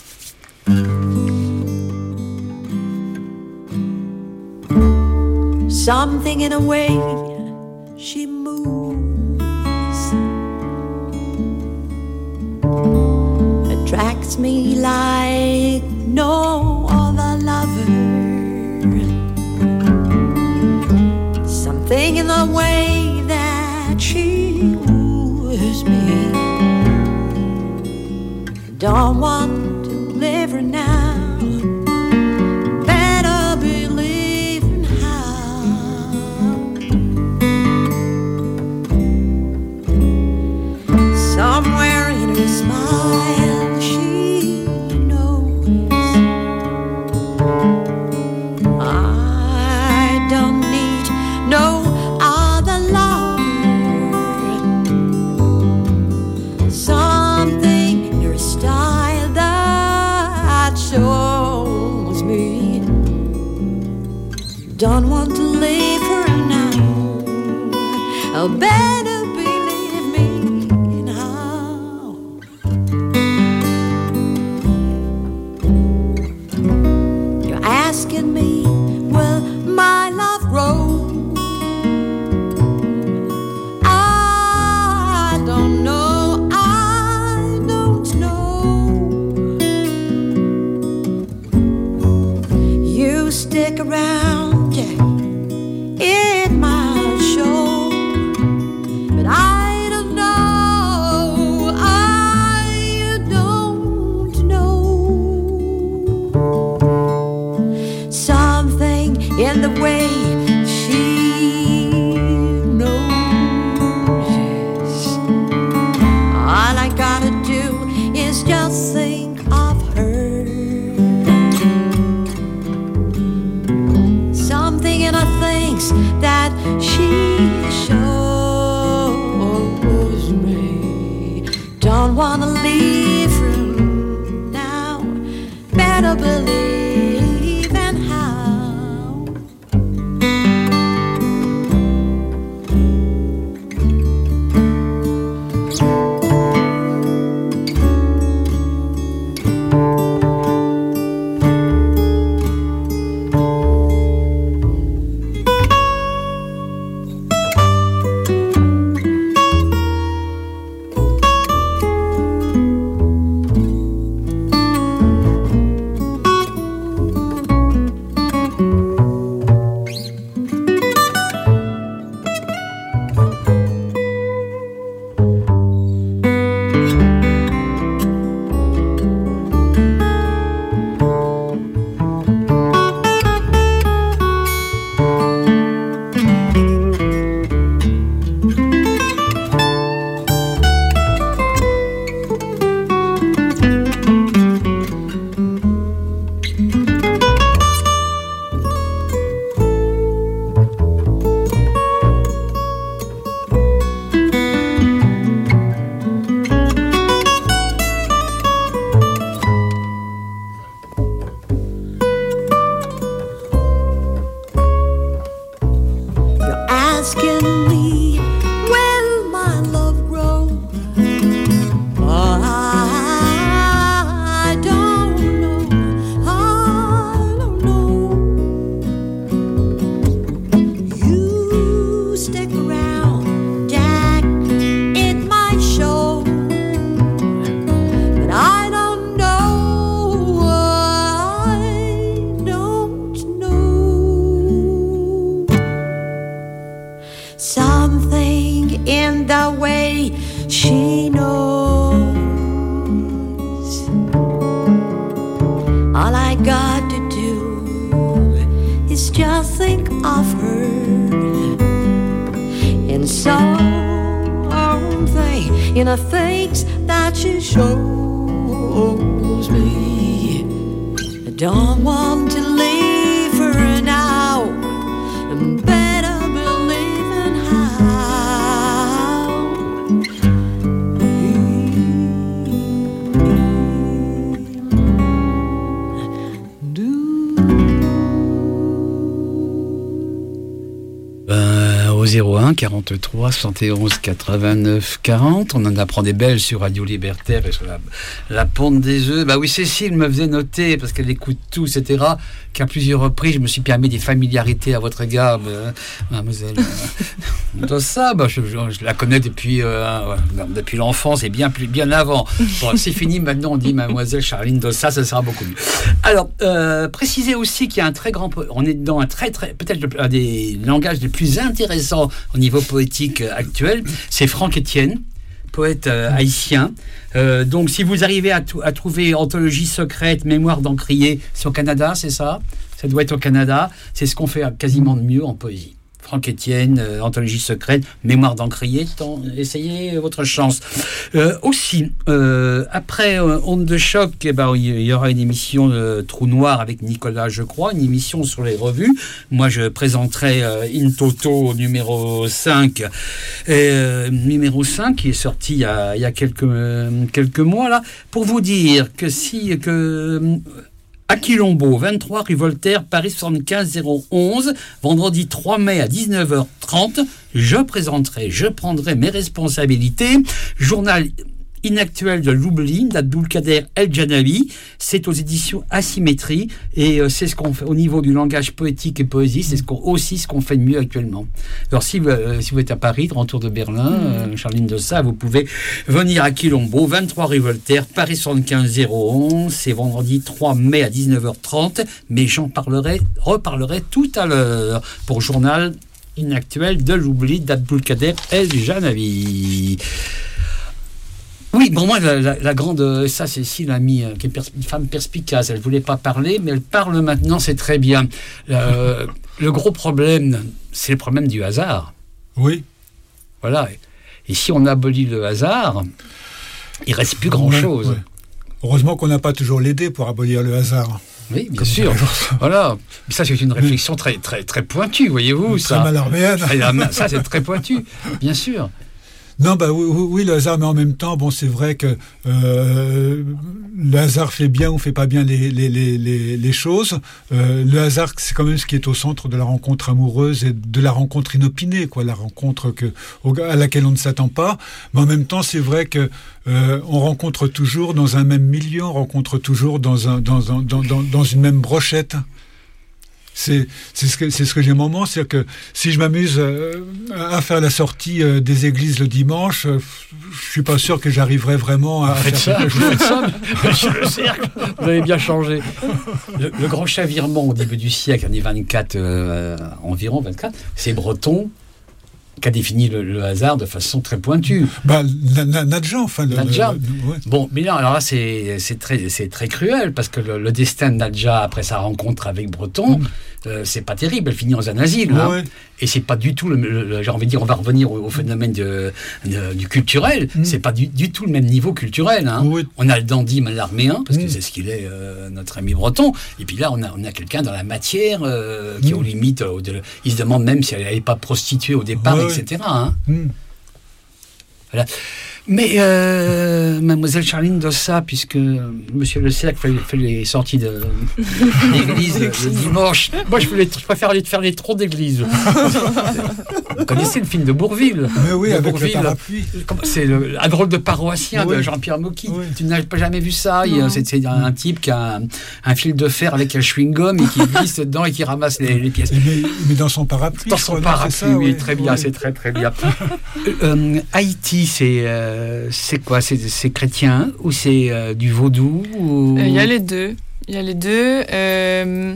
Speaker 6: Something in a way she moves attracts me like no other lover. Something in the way that she woos me. Don't want to live her now. Somewhere in her smile she knows I don't need no other lover. Something in her style that shows me don't want to leave her now. I'll better asking me, will my love grow? I don't know, I don't know. You stick around, yeah, it might show, but I don't know, I don't know. Something in the way she knows, yes. All I gotta do is just think of her. Something in her things that she shows me. Don't wanna leave her now. Better believe the things that she shows me. I don't want to leave her now, better believing how.
Speaker 2: Ben, au zéro un quarante-trois soixante et onze quatre-vingt-neuf quarante, on en apprend des belles sur Radio Libertaire et sur la, la Ponte des Œufs. Bah oui, Cécile me faisait noter, parce qu'elle écoute tout, et cetera, qu'à plusieurs reprises, je me suis permis des familiarités à votre égard, euh, mademoiselle. Dossa, bah, je, je, je la connais depuis, euh, depuis l'enfance et bien, plus, bien avant. Bon, c'est fini, maintenant on dit mademoiselle Charline Dossa, ça sera beaucoup mieux. Alors, euh, précisez aussi qu'il y a un très grand... On est dans un très, très... Peut-être un des langages les plus intéressants au niveau poétique actuel, c'est Franck Etienne, poète euh, haïtien. Euh, donc, si vous arrivez à, t- à trouver Anthologie secrète, Mémoire d'Encrier, c'est au Canada, c'est ça ? Ça doit être au Canada. C'est ce qu'on fait quasiment de mieux en poésie. Franck Etienne, euh, Anthologie secrète, Mémoire d'Encrier, essayez votre chance. Euh, aussi, euh, après euh, Onde de choc, eh ben, il y aura une émission de Trou Noir avec Nicolas, je crois, une émission sur les revues. Moi, je présenterai euh, In Toto numéro cinq. Et, euh, numéro cinq, qui est sorti il y a, il y a quelques, euh, quelques mois, là, pour vous dire que si... que à Quilombo, vingt-trois rue Voltaire, Paris soixante-quinze zéro onze, vendredi trois mai à dix-neuf heures trente, je présenterai, je prendrai mes responsabilités. Journal inactuel de l'oubli d'Abdulkader El Janabi, c'est aux éditions Asymétrie, et euh, c'est ce qu'on fait au niveau du langage poétique et poésie, c'est ce qu'on, aussi ce qu'on fait de mieux actuellement. Alors si vous, euh, si vous êtes à Paris, de retour de Berlin, euh, Charline Dossa, vous pouvez venir à Quilombo, vingt-trois rue Voltaire, Paris soixante-quinze zéro onze, c'est vendredi trois mai à dix-neuf heures trente, mais j'en parlerai, reparlerai tout à l'heure pour Journal inactuel de l'oubli d'Abdulkader El Janabi. Oui, bon, moi, la, la, la grande... Ça, Cécile a mis... qui est pers- une femme perspicace. Elle ne voulait pas parler, mais elle parle maintenant, c'est très bien. Euh, le gros problème, c'est le problème du hasard.
Speaker 4: Oui.
Speaker 2: Voilà. Et si on abolit le hasard, il ne reste plus grand-chose.
Speaker 4: Ouais, ouais. Heureusement qu'on n'a pas toujours les dés pour abolir le hasard.
Speaker 2: Oui, bien Comme sûr. Voilà. Mais ça, c'est une réflexion très, très, très pointue, voyez-vous.
Speaker 4: Très
Speaker 2: ça.
Speaker 4: malarméenne.
Speaker 2: Ça, c'est très pointu, bien sûr.
Speaker 4: Non, bah oui, oui, le hasard, mais en même temps, bon, c'est vrai que euh, le hasard fait bien ou fait pas bien les, les, les, les, les choses. Euh, le hasard, c'est quand même ce qui est au centre de la rencontre amoureuse et de la rencontre inopinée, quoi, la rencontre que, à laquelle on ne s'attend pas. Mais en même temps, c'est vrai que euh, on rencontre toujours dans un même milieu, on rencontre toujours dans un, dans un, dans, dans, dans une même brochette. C'est, c'est, ce que, c'est ce que j'aime au moment, c'est que si je m'amuse euh, à faire la sortie euh, des églises le dimanche, euh, je suis pas sûr que j'arriverai vraiment à
Speaker 2: faites
Speaker 4: faire
Speaker 2: ça,
Speaker 4: quelque chose.
Speaker 2: ça, monsieur le cercle, vous avez bien changé. Le, le grand chavirement au début du siècle, années vingt-quatre, euh, environ vingt-quatre, c'est Breton qui a défini le, le hasard de façon très pointue.
Speaker 4: Bah, Nadja, enfin. Le,
Speaker 2: Nadja.
Speaker 4: le, le, ouais.
Speaker 2: Bon, mais là, alors là, c'est, c'est, très, c'est très cruel, parce que le, le destin de Nadja, après sa rencontre avec Breton, mmh. euh, c'est pas terrible, elle finit dans un asile.
Speaker 4: Ouais,
Speaker 2: hein.
Speaker 4: ouais.
Speaker 2: Et c'est pas du tout, le, le, j'ai envie de dire, on va revenir au, au phénomène de, de, du culturel, mmh. c'est pas du, du tout le même niveau culturel. Hein.
Speaker 4: Ouais.
Speaker 2: On a le dandy malarméen, parce que
Speaker 4: mmh.
Speaker 2: c'est ce qu'il est, euh, notre ami Breton, et puis là, on a, on a quelqu'un dans la matière euh, qui, mmh. aux limites, euh, de, il se demande même si elle n'est pas prostituée au départ, ouais, et cetera. Hein. Mmh. Voilà. Mais euh, mademoiselle Charline Dossa, puisque monsieur Le Cercle fait, fait les sorties de l'église le dimanche, moi je, les, je préfère aller faire les trons d'église. Vous connaissez le film de Bourville?
Speaker 4: Mais oui,
Speaker 2: de
Speaker 4: avec
Speaker 2: Bourville,
Speaker 4: le parapluie.
Speaker 2: C'est le, un drôle de paroissien oui. de Jean-Pierre Mocky. Oui. Tu n'as pas jamais vu ça? Il, c'est, c'est un, un type qui a un, un fil de fer avec un chewing-gum et qui glisse dedans et qui ramasse les, les pièces.
Speaker 4: Mais, mais dans son parapluie.
Speaker 2: Dans son
Speaker 4: quoi,
Speaker 2: parapluie,
Speaker 4: ça,
Speaker 2: oui,
Speaker 4: oui,
Speaker 2: très bien, oui. c'est très très bien. euh, Haïti, c'est... Euh, c'est quoi, c'est, c'est chrétien ou c'est euh, du vaudou ou...
Speaker 3: Il y a les deux. Il y a les deux. Euh,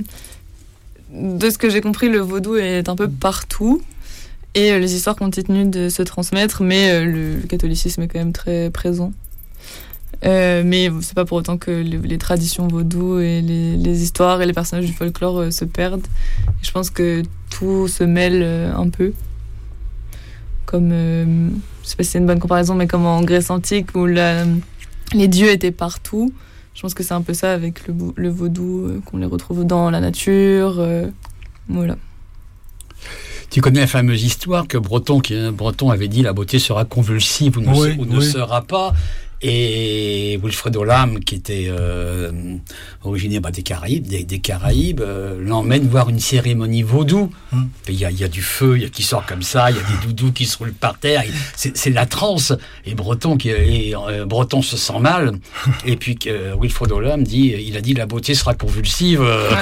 Speaker 3: de ce que j'ai compris, le vaudou est un peu partout et euh, les histoires continuent de se transmettre, mais euh, le, le catholicisme est quand même très présent. Euh, mais c'est pas pour autant que les, les traditions vaudou et les, les histoires et les personnages du folklore euh, se perdent. Et je pense que tout se mêle euh, un peu. comme, euh, je sais pas si c'est une bonne comparaison, mais comme en Grèce antique où la, les dieux étaient partout. Je pense que c'est un peu ça avec le, le vaudou, euh, qu'on les retrouve dans la nature. Euh, voilà.
Speaker 2: Tu connais la fameuse histoire que Breton, qui, Breton avait dit la beauté sera convulsive ou ne,
Speaker 4: oui,
Speaker 2: ou ne
Speaker 4: oui.
Speaker 2: sera pas. Et Wilfredo Lam, qui était euh, originaire bah, des Caraïbes, des, des Caraïbes euh, l'emmène voir une cérémonie vaudou.
Speaker 4: Hum.
Speaker 2: Il y a, il y a du feu, il y a qui sort comme ça, il y a des doudous qui se roulent par terre. C'est, c'est la transe. Et Breton, qui, et, euh, Breton se sent mal. Et puis euh, Wilfredo Lam dit, il a dit la beauté sera convulsive.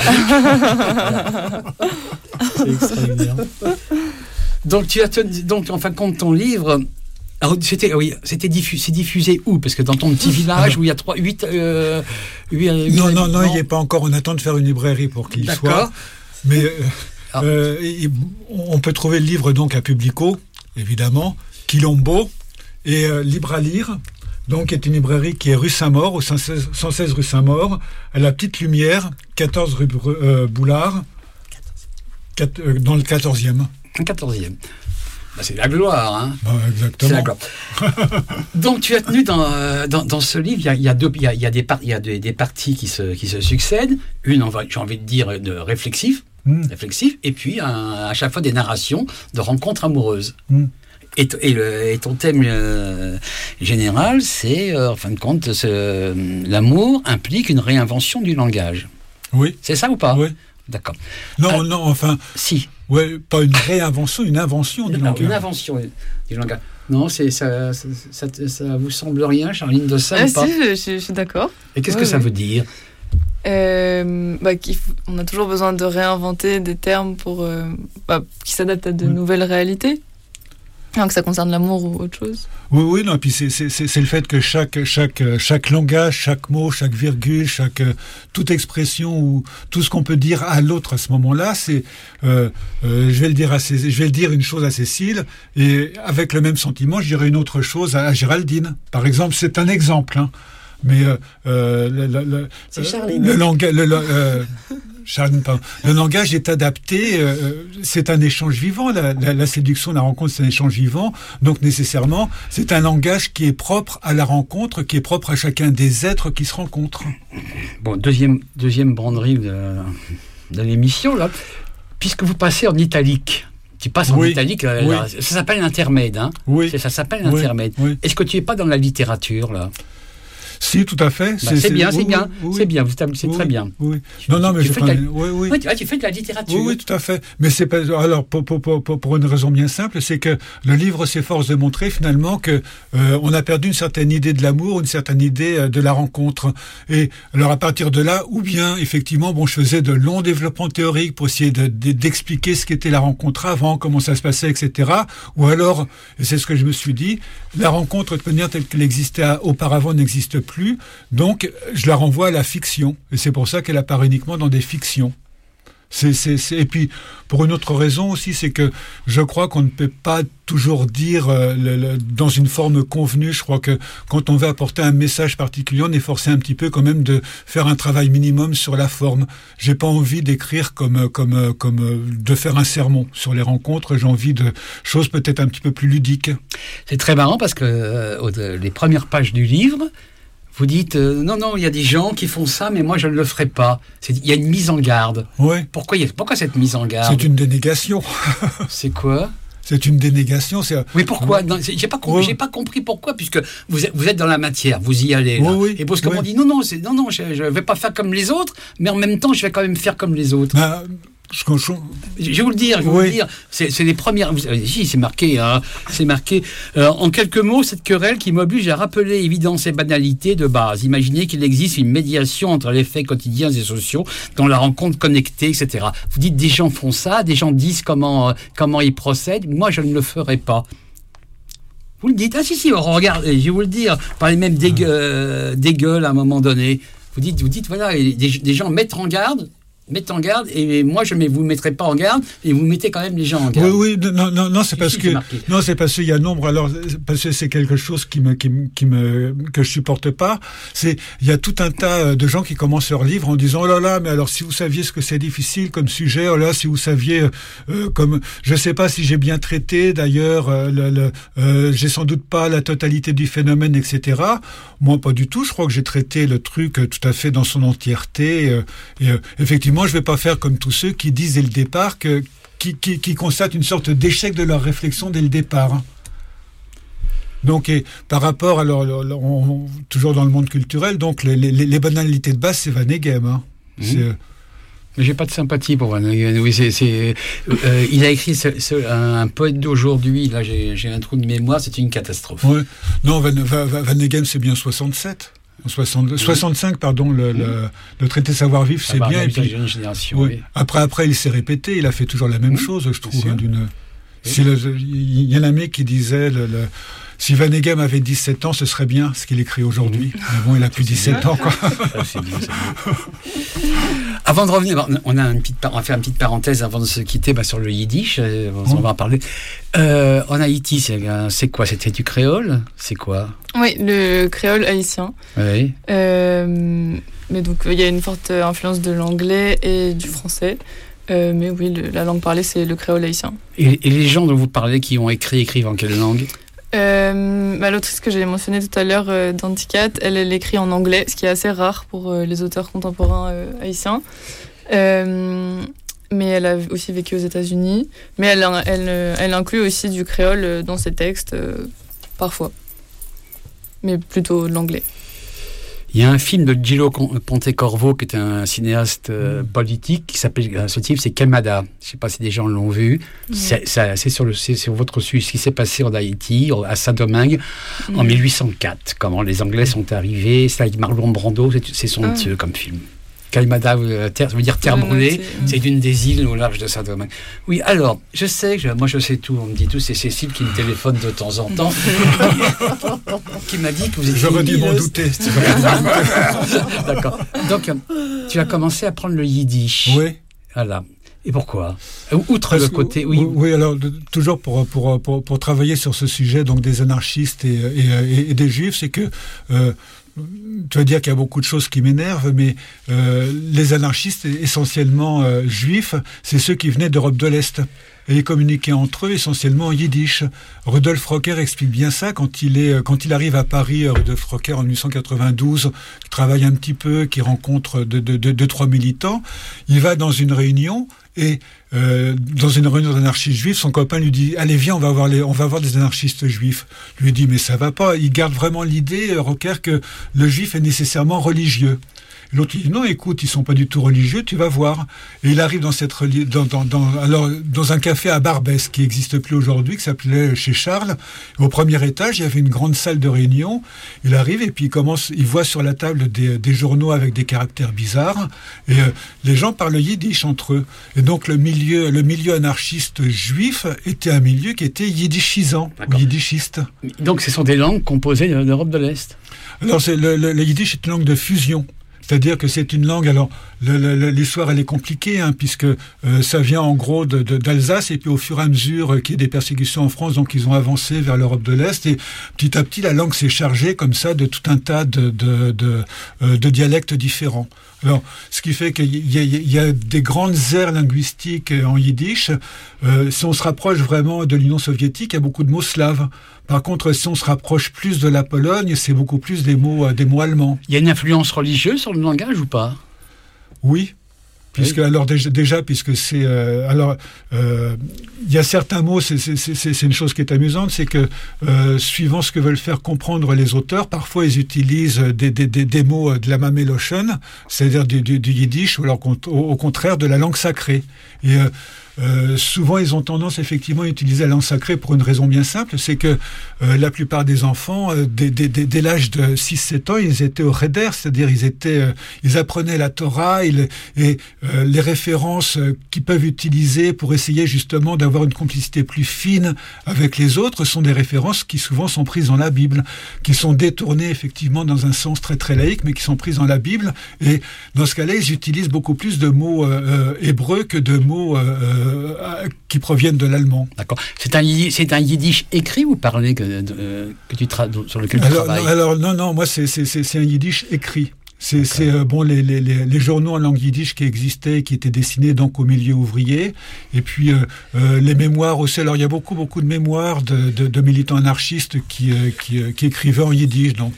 Speaker 2: C'est extraordinaire. Donc tu as tenu, donc en fin de compte ton livre. Alors, c'était, oui, c'était diffusé, c'est diffusé où? Parce que dans ton petit village où il y a trois, huit, euh, huit, huit
Speaker 4: non, non, non, il n'y est pas encore. On attend de faire une librairie pour qu'il y soit. Mais euh, ah. euh, on peut trouver le livre donc à Publico, évidemment, Quilombo, et euh, Libre à lire. Donc, est une librairie qui est rue Saint-Maur, au cent seize rue Saint-Maur, à la Petite Lumière, quatorze rue euh, Boulard, quatre, euh, dans le quatorzième.
Speaker 2: Un quatorzième. Bah, c'est la gloire, hein.
Speaker 4: Bah, exactement.
Speaker 2: C'est la gloire. Donc, tu as tenu dans, euh, dans, dans ce livre, il y a, il y a, deux, il y a, il y a, des, par, il y a des, des parties qui se, qui se succèdent. Une, j'ai envie de dire, de réflexif, mmh. réflexif, et puis un, à chaque fois des narrations de rencontres amoureuses. Mmh. Et, et, le, et ton thème euh, général, c'est, euh, en fin de compte, ce, l'amour implique une réinvention du langage.
Speaker 4: Oui.
Speaker 2: C'est ça ou pas?
Speaker 4: Oui.
Speaker 2: D'accord.
Speaker 4: Non,
Speaker 2: euh,
Speaker 4: non, enfin...
Speaker 2: Si.
Speaker 4: Ouais, pas une réinvention, une invention du
Speaker 2: non,
Speaker 4: langage.
Speaker 2: Une invention du langage. Non, c'est, ça, ça, ça, ça vous semble rien, Charline, de ça
Speaker 3: ah,
Speaker 2: ou
Speaker 3: si,
Speaker 2: pas?
Speaker 3: je, je, je suis d'accord.
Speaker 2: Et qu'est-ce
Speaker 3: ouais,
Speaker 2: que ça
Speaker 3: ouais.
Speaker 2: veut dire?
Speaker 3: euh, bah, On a toujours besoin de réinventer des termes pour, euh, bah, qui s'adaptent à de mmh. nouvelles réalités. Alors que ça concerne l'amour ou autre chose.
Speaker 4: Oui, oui, non, et puis c'est, c'est, c'est, c'est le fait que chaque, chaque, chaque langage, chaque mot, chaque virgule, chaque, toute expression ou tout ce qu'on peut dire à l'autre à ce moment-là, c'est, euh, euh, je vais le dire à Cécile, je vais le dire une chose à Cécile, et avec le même sentiment, je dirais une autre chose à, à Géraldine. Par exemple, c'est un exemple, hein. Mais euh, euh, le, le, le,
Speaker 7: c'est Charline.
Speaker 4: Le langage, le, le, euh, Charline, pardon. Le langage est adapté. Euh, c'est un échange vivant. La, la, la séduction, la rencontre, c'est un échange vivant. Donc nécessairement, c'est un langage qui est propre à la rencontre, qui est propre à chacun des êtres qui se rencontrent.
Speaker 2: Bon, deuxième deuxième banderie de, de l'émission là, puisque vous passez en italique. Tu passes en
Speaker 4: oui,
Speaker 2: italique, là,
Speaker 4: oui.
Speaker 2: là, ça s'appelle l'intermède, hein.
Speaker 4: Oui.
Speaker 2: C'est, ça s'appelle
Speaker 4: oui,
Speaker 2: l'intermède. Oui. Est-ce que tu es pas dans la littérature là?
Speaker 4: Si, tout à fait.
Speaker 2: Bah, c'est, c'est bien, c'est
Speaker 4: oui,
Speaker 2: bien,
Speaker 4: oui,
Speaker 2: c'est bien, c'est
Speaker 4: oui,
Speaker 2: très bien.
Speaker 4: Oui. Non, non, mais
Speaker 2: tu
Speaker 4: je
Speaker 2: fais
Speaker 4: prends...
Speaker 2: la...
Speaker 4: oui, oui.
Speaker 2: Oui, tu, ah, tu fais de la littérature.
Speaker 4: Oui, oui, tout à fait. Mais c'est pas alors pour, pour, pour, pour une raison bien simple, c'est que le livre s'efforce de montrer finalement que euh, on a perdu une certaine idée de l'amour, une certaine idée euh, de la rencontre. Et alors à partir de là, ou bien effectivement, bon, je faisais de longs développements théoriques pour essayer de, de, d'expliquer ce qu'était la rencontre avant, comment ça se passait, et cetera. Ou alors, et c'est ce que je me suis dit, la rencontre de manière telle qu'elle existait auparavant n'existe plus. Donc Donc, je la renvoie à la fiction. Et c'est pour ça qu'elle apparaît uniquement dans des fictions. C'est, c'est, c'est... Et puis, pour une autre raison aussi, c'est que je crois qu'on ne peut pas toujours dire euh, le, le, dans une forme convenue. Je crois que quand on veut apporter un message particulier, on est forcé un petit peu quand même de faire un travail minimum sur la forme. J'ai pas envie d'écrire comme, comme, comme de faire un sermon sur les rencontres. J'ai envie de choses peut-être un petit peu plus ludiques.
Speaker 2: C'est très marrant parce que euh, les premières pages du livre, vous dites, euh, non, non, il y a des gens qui font ça, mais moi, je ne le ferai pas. Il y a une mise en garde.
Speaker 4: Ouais.
Speaker 2: Pourquoi, y a, pourquoi cette mise en garde?
Speaker 4: C'est une dénégation.
Speaker 2: C'est quoi?
Speaker 4: C'est une dénégation. C'est...
Speaker 2: Oui, pourquoi? Non, j'ai pas compris, ouais. j'ai pas compris pourquoi, puisque vous êtes, vous êtes dans la matière, vous y allez. Là.
Speaker 4: Oui, oui,
Speaker 2: et brusquement, on dit, non, non, c'est, non, non, je ne vais pas faire comme les autres, mais en même temps, je vais quand même faire comme les autres.
Speaker 4: Bah, Je, je...
Speaker 2: je vais vous le dire, je vais oui. vous le dire. C'est, c'est les premières. Si, c'est marqué, hein. C'est marqué. Euh, en quelques mots, cette querelle qui m'oblige à rappeler évidence et banalité de base. Imaginez qu'il existe une médiation entre les faits quotidiens et sociaux dans la rencontre connectée, et cetera. Vous dites, des gens font ça, des gens disent comment euh, comment ils procèdent. Moi, je ne le ferai pas. Vous le dites. Ah si, si. Regardez, je vais vous le dire. Parlez même des, euh, des gueules à un moment donné. Vous dites, vous dites, voilà, des, des gens mettent en garde. mettent en garde, et moi je ne vous mettrai pas en garde, et vous mettez quand même les gens en garde.
Speaker 4: Oui, oui, non, non, non c'est parce
Speaker 2: si,
Speaker 4: que
Speaker 2: c'est
Speaker 4: non, c'est parce qu'il y a nombre. Alors, parce que c'est quelque chose qui me, qui, me- qui me, que je supporte pas. C'est, il y a tout un tas de gens qui commencent leur livre en disant, oh là là, mais alors si vous saviez ce que c'est difficile comme sujet, oh là, si vous saviez, euh, comme, je sais pas si j'ai bien traité. D'ailleurs, euh, le, le, euh, j'ai sans doute pas la totalité du phénomène, et cetera. Moi, pas du tout. Je crois que j'ai traité le truc euh, tout à fait dans son entièreté. Euh, et euh, effectivement, je vais pas faire comme tous ceux qui disent dès le départ que qui, qui, qui constatent une sorte d'échec de leur réflexion dès le départ. Donc, et par rapport, alors, alors, on- on- toujours dans le monde culturel, donc les, les, les banalités de base, c'est Van Eghem. Hein.
Speaker 2: Mmh.
Speaker 4: C'est, euh,
Speaker 2: Mais j'ai pas de sympathie pour Van Eghem. Oui, c'est, c'est, euh, il a écrit ce, ce- un, un poète d'aujourd'hui. Là, j'ai, j'ai un trou de mémoire. C'est une catastrophe.
Speaker 4: ouais. Non, Van, Van, Van Eghem, c'est bien soixante-sept. soixante, soixante-cinq, pardon, le, le, le traité Savoir-vivre, c'est
Speaker 2: Ah bah,
Speaker 4: bien.
Speaker 2: la
Speaker 4: Et puis,
Speaker 2: jeune génération.
Speaker 4: ouais.
Speaker 2: Oui.
Speaker 4: Après, après, il s'est répété. Il a fait toujours la même
Speaker 2: Mmh,
Speaker 4: chose, je trouve.
Speaker 2: sûr.
Speaker 4: Hein, d'une...
Speaker 2: Oui.
Speaker 4: Si le- il y en a un mec qui disait, le, le- si Van Eghem avait dix-sept ans, ce serait bien ce qu'il écrit aujourd'hui.
Speaker 2: Mmh.
Speaker 4: Mais bon, il a plus dix-sept ans, quoi.
Speaker 2: Ça, c'est bien, c'est bien. Avant de revenir, on a une petite, par- on va faire une petite parenthèse avant de se quitter bah, sur le yiddish. euh, On va en parler. Euh, en Haïti, c'est, euh, c'est quoi? C'était du créole? C'est quoi?
Speaker 3: Oui, le créole haïtien.
Speaker 2: Oui.
Speaker 3: Euh, mais donc, il y a une forte influence de l'anglais et du français. Euh, mais oui, le- la langue parlée, c'est le créole haïtien.
Speaker 2: Et, et les gens dont vous parlez qui ont écrit, écrivent en quelle langue?
Speaker 3: Euh, bah, l'autrice que j'ai mentionnée tout à l'heure, euh, Danticat, elle, elle écrit en anglais, ce qui est assez rare pour euh, les auteurs contemporains euh, haïtiens. Euh, mais elle a aussi vécu aux États-Unis. Mais elle, elle, euh, elle inclut aussi du créole euh, dans ses textes, euh, parfois. Mais plutôt de l'anglais.
Speaker 2: Il y a un film de Gillo Pontecorvo, qui est un cinéaste euh, politique, qui s'appelle, euh, ce type, c'est Quemada. Je ne sais pas si des gens l'ont vu.
Speaker 3: Mmh.
Speaker 2: C'est, ça, c'est, sur le, c'est sur votre sujet, ce qui s'est passé en Haïti, à Saint-Domingue,
Speaker 3: Mmh.
Speaker 2: en mille huit cent quatre. Comment les Anglais sont arrivés. C'est avec Marlon Brando, c'est, c'est son
Speaker 3: Ah.
Speaker 2: titre comme film. Quemada, euh, terre, ça veut dire terre
Speaker 3: Ouais,
Speaker 2: brûlée.
Speaker 3: ouais, c'est-
Speaker 2: C'est une des îles au large de Saint-Domingue. Oui, alors, je sais, je, moi je sais tout. On me dit tout. C'est Cécile qui me téléphone de temps en temps, qui m'a dit que vous étiez...
Speaker 4: J'aurais dû m'en
Speaker 2: Yiddish.
Speaker 4: douter.
Speaker 2: D'accord. Donc, euh, tu as commencé à apprendre le yiddish.
Speaker 4: Oui.
Speaker 2: Voilà. Et pourquoi? Outre
Speaker 4: Parce
Speaker 2: le
Speaker 4: que-
Speaker 2: côté... Oui.
Speaker 4: oui, alors de- toujours pour, pour, pour, pour travailler sur ce sujet donc des anarchistes et, et, et- et des juifs, c'est que euh, tu vas dire qu'il y a beaucoup de choses qui m'énervent, mais euh, les anarchistes essentiellement euh, juifs, c'est ceux qui venaient d'Europe de l'Est. Et ils communiquaient entre eux essentiellement en yiddish. Rudolf Rocker explique bien ça quand il est quand il arrive à Paris. Rudolf Rocker en dix-neuf cent quatre-vingt-douze, qui travaille un petit peu, qui rencontre deux, deux, deux, deux trois militants. Il va dans une réunion et euh, dans une réunion d'anarchistes juifs, son copain lui dit allez viens, on va voir les on va voir des anarchistes juifs. Lui dit mais ça va pas. Il garde vraiment l'idée Rocker que le juif est nécessairement religieux. L'autre dit non, écoute, ils sont pas du tout religieux, tu vas voir. Et il arrive dans cette reli- dans, dans, dans, alors, dans un café à Barbès qui n'existe plus aujourd'hui, qui s'appelait Chez Charles. Au premier étage, il y avait une grande salle de réunion. Il arrive et puis il commence, il voit sur la table des, des journaux avec des caractères bizarres. Et euh, les gens parlent yiddish entre eux. Et donc le milieu, le milieu anarchiste juif était un milieu qui était yiddishisant, ou yiddishiste.
Speaker 2: Donc, ce sont des langues composées de- d'Europe de l'Est.
Speaker 4: Alors, c'est le, le, le yiddish est une langue de fusion. C'est-à-dire que c'est une langue, alors le, le, l'histoire elle est compliquée, hein, puisque euh, ça vient en gros de, de, d'Alsace, et puis au fur et à mesure euh, qu'il y a des persécutions en France, donc ils ont avancé vers l'Europe de l'Est, et petit à petit la langue s'est chargée comme ça de tout un tas de, de, de, euh, de dialectes différents. Alors, ce qui fait qu'il y a, il y a des grandes aires linguistiques en yiddish. Euh, si on se rapproche vraiment de l'Union soviétique, il y a beaucoup de mots slaves. Par contre, si on se rapproche plus de la Pologne, c'est beaucoup plus des mots, euh, des mots allemands.
Speaker 2: Il y a une influence religieuse sur le langage ou pas?
Speaker 4: Oui. Puisque
Speaker 2: Oui.
Speaker 4: alors déjà, déjà puisque c'est euh, alors euh, il y a certains mots, c'est, c'est, c'est, c'est une chose qui est amusante, c'est que euh, suivant ce que veulent faire comprendre les auteurs, parfois ils utilisent des, des, des, des mots de la mameloshon, c'est-à-dire du, du, du yiddish, ou alors au, au contraire de la langue sacrée. Et euh, euh, souvent ils ont tendance effectivement à utiliser la langue sacrée pour une raison bien simple, c'est que euh, la plupart des enfants, euh, dès, dès, dès, dès l'âge de six sept ans, ils étaient au Reder, c'est-à-dire ils étaient, euh, ils apprenaient la Torah ils, et euh, les références euh, qu'ils peuvent utiliser pour essayer justement d'avoir une complicité plus fine avec les autres sont des références qui souvent sont prises dans la Bible, qui sont détournées effectivement dans un sens très très laïque, mais qui sont prises dans la Bible. Et dans ce cas-là, ils utilisent beaucoup plus de mots euh, hébreux que de mots euh, euh, qui proviennent de l'allemand.
Speaker 2: D'accord. C'est un, c'est un yiddish écrit ou parlé que, de, que tu tra- sur lequel tu
Speaker 4: alors,
Speaker 2: travailles?
Speaker 4: non, alors non, non, moi c'est, c'est, c'est, c'est un yiddish écrit. C'est, c'est euh, bon les, les, les, les journaux en langue yiddish qui existaient, qui étaient dessinés donc au milieu ouvrier, et puis euh, euh, les mémoires aussi. Alors il y a beaucoup beaucoup de mémoires de, de, de militants anarchistes qui, euh, qui, euh, qui écrivaient en yiddish. Donc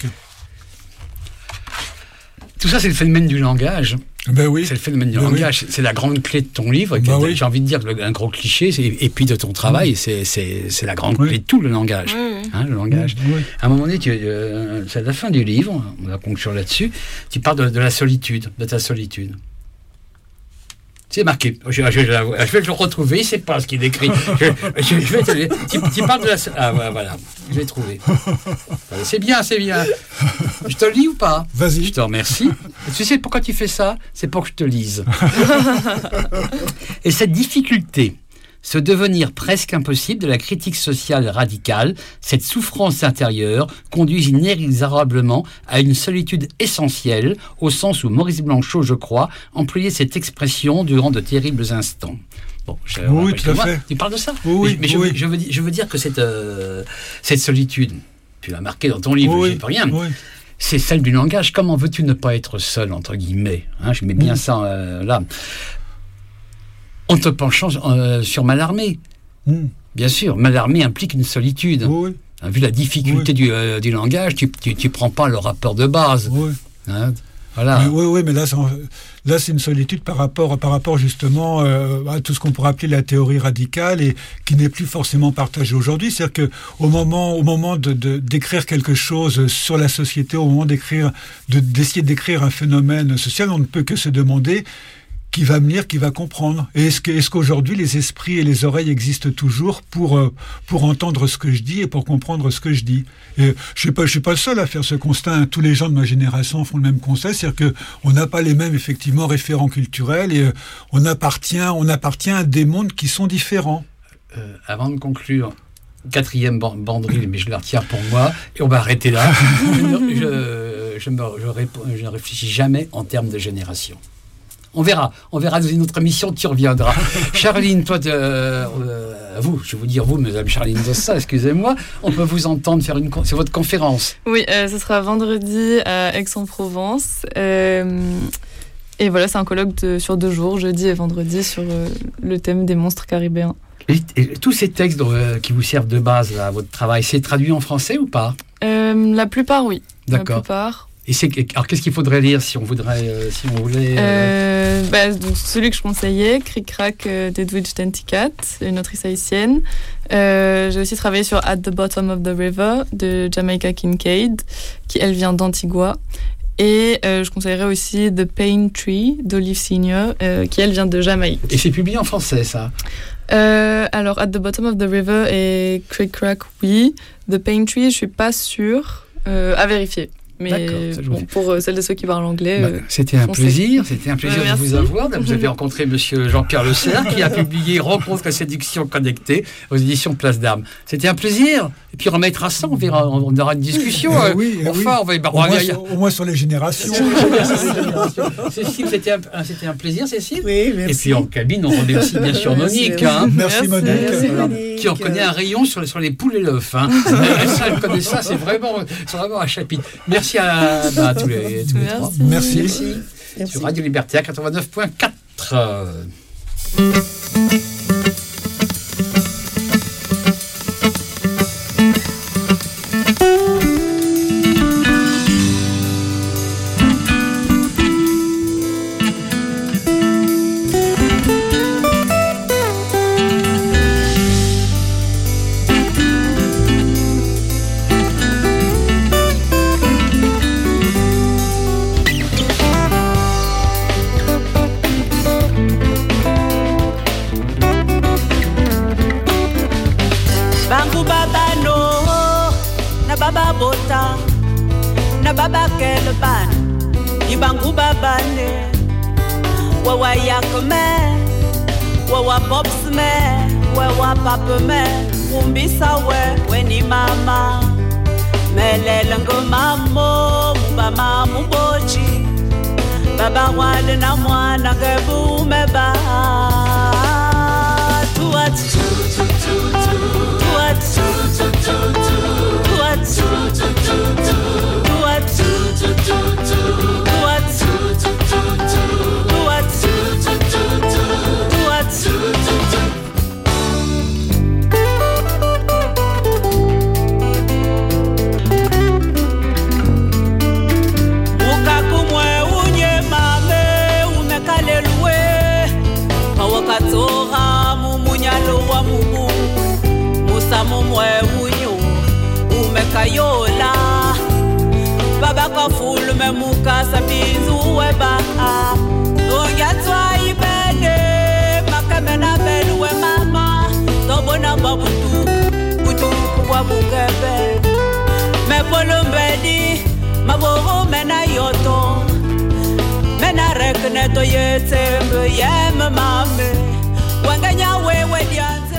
Speaker 2: tout ça, c'est le phénomène du langage.
Speaker 4: Ben oui.
Speaker 2: C'est le phénomène du
Speaker 4: ben
Speaker 2: langage.
Speaker 4: Oui.
Speaker 2: C'est la grande clé de ton livre.
Speaker 4: Ben
Speaker 2: j'ai
Speaker 4: oui.
Speaker 2: envie de dire que le, un gros cliché, c'est, et puis de ton travail, mmh. c'est, c'est, c'est la grande oui. clé de tout le langage.
Speaker 3: Oui, oui.
Speaker 2: Hein, le langage.
Speaker 4: Mmh. Oui.
Speaker 2: À un moment donné, tu, euh, c'est à la fin du livre, on va conclure là-dessus, tu parles de, de la solitude, de ta solitude. C'est marqué. Je, je, je, je vais le retrouver. C'est pas ce qu'il écrit. Je, je, je vais te, tu, tu parles de la. Ah voilà. Je l'ai trouvé. C'est bien, c'est bien. Je te lis ou pas?
Speaker 4: Vas-y.
Speaker 2: Je te remercie. Tu sais pourquoi tu fais ça? C'est pour que je te lise. Et cette difficulté, ce devenir presque impossible de la critique sociale radicale, cette souffrance intérieure conduisent inexorablement à une solitude essentielle, au sens où Maurice Blanchot, je crois, employait cette expression durant de terribles instants. Bon, je,
Speaker 4: oui, tout à
Speaker 2: moi,
Speaker 4: fait.
Speaker 2: Tu parles de ça?
Speaker 4: Oui,
Speaker 2: mais, mais
Speaker 4: oui.
Speaker 2: je, je, veux, je veux dire que cette, euh, cette solitude, tu l'as marqué dans ton livre,
Speaker 4: oui,
Speaker 2: j'y peux rien.
Speaker 4: Oui.
Speaker 2: C'est celle du langage. Comment veux-tu ne pas être seul, entre guillemets, hein, je mets bien oui. ça euh, là. En te penchant euh, sur Mallarmé. Mmh. Bien sûr, Mallarmé implique une solitude.
Speaker 4: Oui.
Speaker 2: Hein, vu la difficulté oui. du, euh, du langage, tu ne prends pas le rapport de base.
Speaker 4: Oui.
Speaker 2: Hein, voilà.
Speaker 4: Mais, oui, oui, mais là, c'est, là, c'est une solitude par rapport, par rapport justement euh, à tout ce qu'on pourrait appeler la théorie radicale et qui n'est plus forcément partagée aujourd'hui. C'est-à-dire qu'au moment, au moment de, de, d'écrire quelque chose sur la société, au moment d'écrire, de, d'essayer d'écrire un phénomène social, on ne peut que se demander qui va me lire, qui va comprendre. Et est-ce, que, est-ce qu'aujourd'hui, les esprits et les oreilles existent toujours pour, euh, pour entendre ce que je dis et pour comprendre ce que je dis? Et je ne suis, suis pas le seul à faire ce constat. Hein. Tous les gens de ma génération font le même constat. C'est-à-dire qu'on n'a pas les mêmes, effectivement, référents culturels et euh, on, appartient, on appartient à des mondes qui sont différents.
Speaker 2: Euh, avant de conclure, quatrième banderille, mais je la retiens pour moi, et on va arrêter là. je, ne, je, je, me, je, réponds, je ne réfléchis jamais en termes de génération. On verra, on verra dans une autre émission, tu reviendras. Charline, toi, euh, euh, vous, je vais vous dire vous, Madame Charline Dossa, excusez-moi, on peut vous entendre faire une, c'est votre conférence.
Speaker 3: Oui, euh, ce sera vendredi à Aix-en-Provence. Euh, et voilà, c'est un colloque de, sur deux jours, jeudi et vendredi, sur euh, le thème des monstres caribéens.
Speaker 2: Et, et tous ces textes euh, qui vous servent de base là, à votre travail, c'est traduit en français ou pas?
Speaker 3: euh, La plupart, oui.
Speaker 2: D'accord.
Speaker 3: La plupart.
Speaker 2: Et c'est, alors qu'est-ce qu'il faudrait lire si on voudrait, euh, si on voulait
Speaker 3: euh... Euh, bah, donc celui que je conseillais, Cric Crac euh, d'Edwidge Danticat, une autrice haïtienne. Euh, j'ai aussi travaillé sur At the Bottom of the River de Jamaica Kincaid, qui elle vient d'Antigua. Et euh, je conseillerais aussi The Pain Tree d'Olive Senior, euh, qui elle vient de Jamaïque.
Speaker 2: Et c'est publié en français, ça?
Speaker 3: euh, Alors, At the Bottom of the River et Cric Crac, oui. The Pain Tree, je suis pas sûre, euh, à vérifier. Mais bon, pour euh, celles de ceux qui parlent anglais,
Speaker 2: bah,
Speaker 3: euh,
Speaker 2: c'était un plaisir, c'était un plaisir
Speaker 3: ouais,
Speaker 2: de vous avoir. Vous avez rencontré Monsieur Jean-Pierre Le Cerf qui a publié Rencontre et séduction connectée aux éditions Place d'Armes. C'était un plaisir. Et puis on remettra ça, on verra, on aura une discussion.
Speaker 4: Euh, oui,
Speaker 2: enfin,
Speaker 4: oui.
Speaker 2: on va y...
Speaker 4: au, moins sur, au moins sur les générations.
Speaker 2: Cécile, c'était un, c'était un plaisir, Cécile.
Speaker 7: Oui, merci.
Speaker 2: Et puis en cabine, on remercie bien sûr Monique, hein.
Speaker 4: Merci, merci Monique,
Speaker 7: merci,
Speaker 2: voilà,
Speaker 7: Monique.
Speaker 2: qui en connaît un rayon sur les, sur les poules et l'œuf. Hein. Ça, elle connaît ça, c'est vraiment, c'est vraiment un chapitre. Merci à, bah, à tous les, tous les
Speaker 3: merci.
Speaker 2: trois.
Speaker 4: Merci.
Speaker 2: Merci.
Speaker 7: Merci.
Speaker 2: Sur Radio Liberté à quatre-vingt-neuf point quatre.
Speaker 8: baba quel ban ibangu babane wawa yakme wawa pops me wawa papa me umbisa we weni mama melele ngomamo mubama mubochi baba wale na mwana gebu meba tuat tuat tuat Katora mumunyalo wa mubu Musa mumwe unyo umekayola Baba kafulu memuka sabinzu weba Nongyatwa ibene makamena beluwe mama Tobona babutu butuku wa bukebe Mepolo mbedi maboro mena yoto Mena rekne to yetembe yem mame Wanganya wewe dianze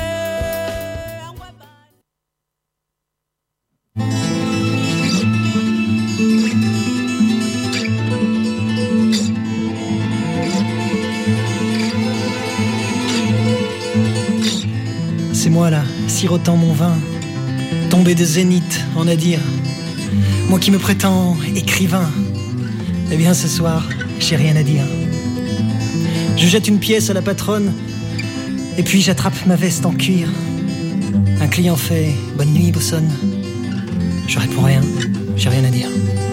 Speaker 9: C'est moi là, sirotant mon vin, tombé de zénith en à dire. Moi qui me prétends écrivain, eh bien ce soir j'ai rien à dire. Je jette une pièce à la patronne et puis j'attrape ma veste en cuir. Un client fait « Bonne nuit, Bossonne ». Je réponds rien, j'ai rien à dire.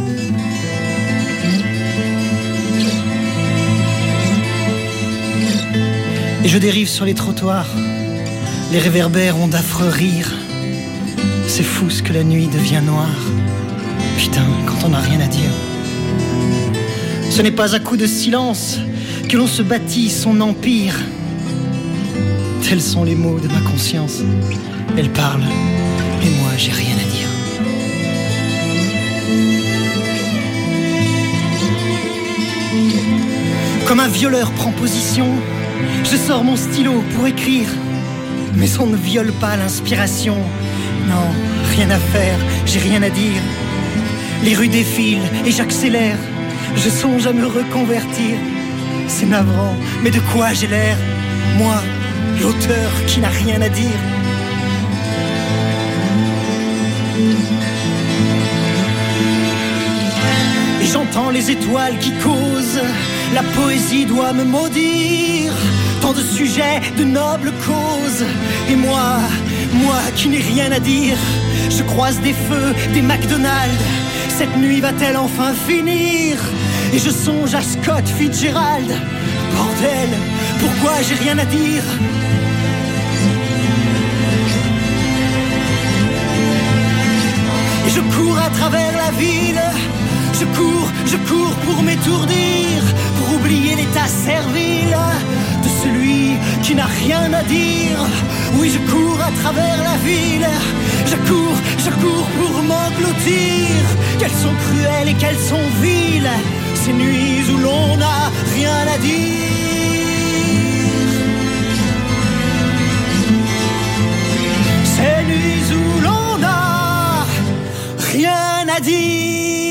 Speaker 9: Et je dérive sur les trottoirs. Les réverbères ont d'affreux rires. C'est fou ce que la nuit devient noire. Putain, quand on n'a rien à dire. Ce n'est pas à coup de silence que l'on se bâtit son empire. Tels sont les mots de ma conscience. Elle parle, et moi j'ai rien à dire. Comme un violeur prend position, je sors mon stylo pour écrire. Mais on ne viole pas l'inspiration. Non, rien à faire, j'ai rien à dire. Les rues défilent et j'accélère. Je songe à me reconvertir. C'est navrant, mais de quoi j'ai l'air? Moi, l'auteur qui n'a rien à dire. Et j'entends les étoiles qui causent. La poésie doit me maudire. Tant de sujets, de nobles causes. Et moi, moi qui n'ai rien à dire. Je croise des feux, des McDonald's. Cette nuit va-t-elle enfin finir? Et je songe à Scott Fitzgerald. Bordel, pourquoi j'ai rien à dire? Et je cours à travers la ville. Je cours, je cours pour m'étourdir, pour oublier l'état servile de celui qui n'a rien à dire. Oui, je cours à travers la ville. Je cours, je cours pour m'engloutir. Qu'elles sont cruelles et qu'elles sont viles, ces nuits où l'on n'a rien à dire. Ces nuits où l'on n'a rien à dire.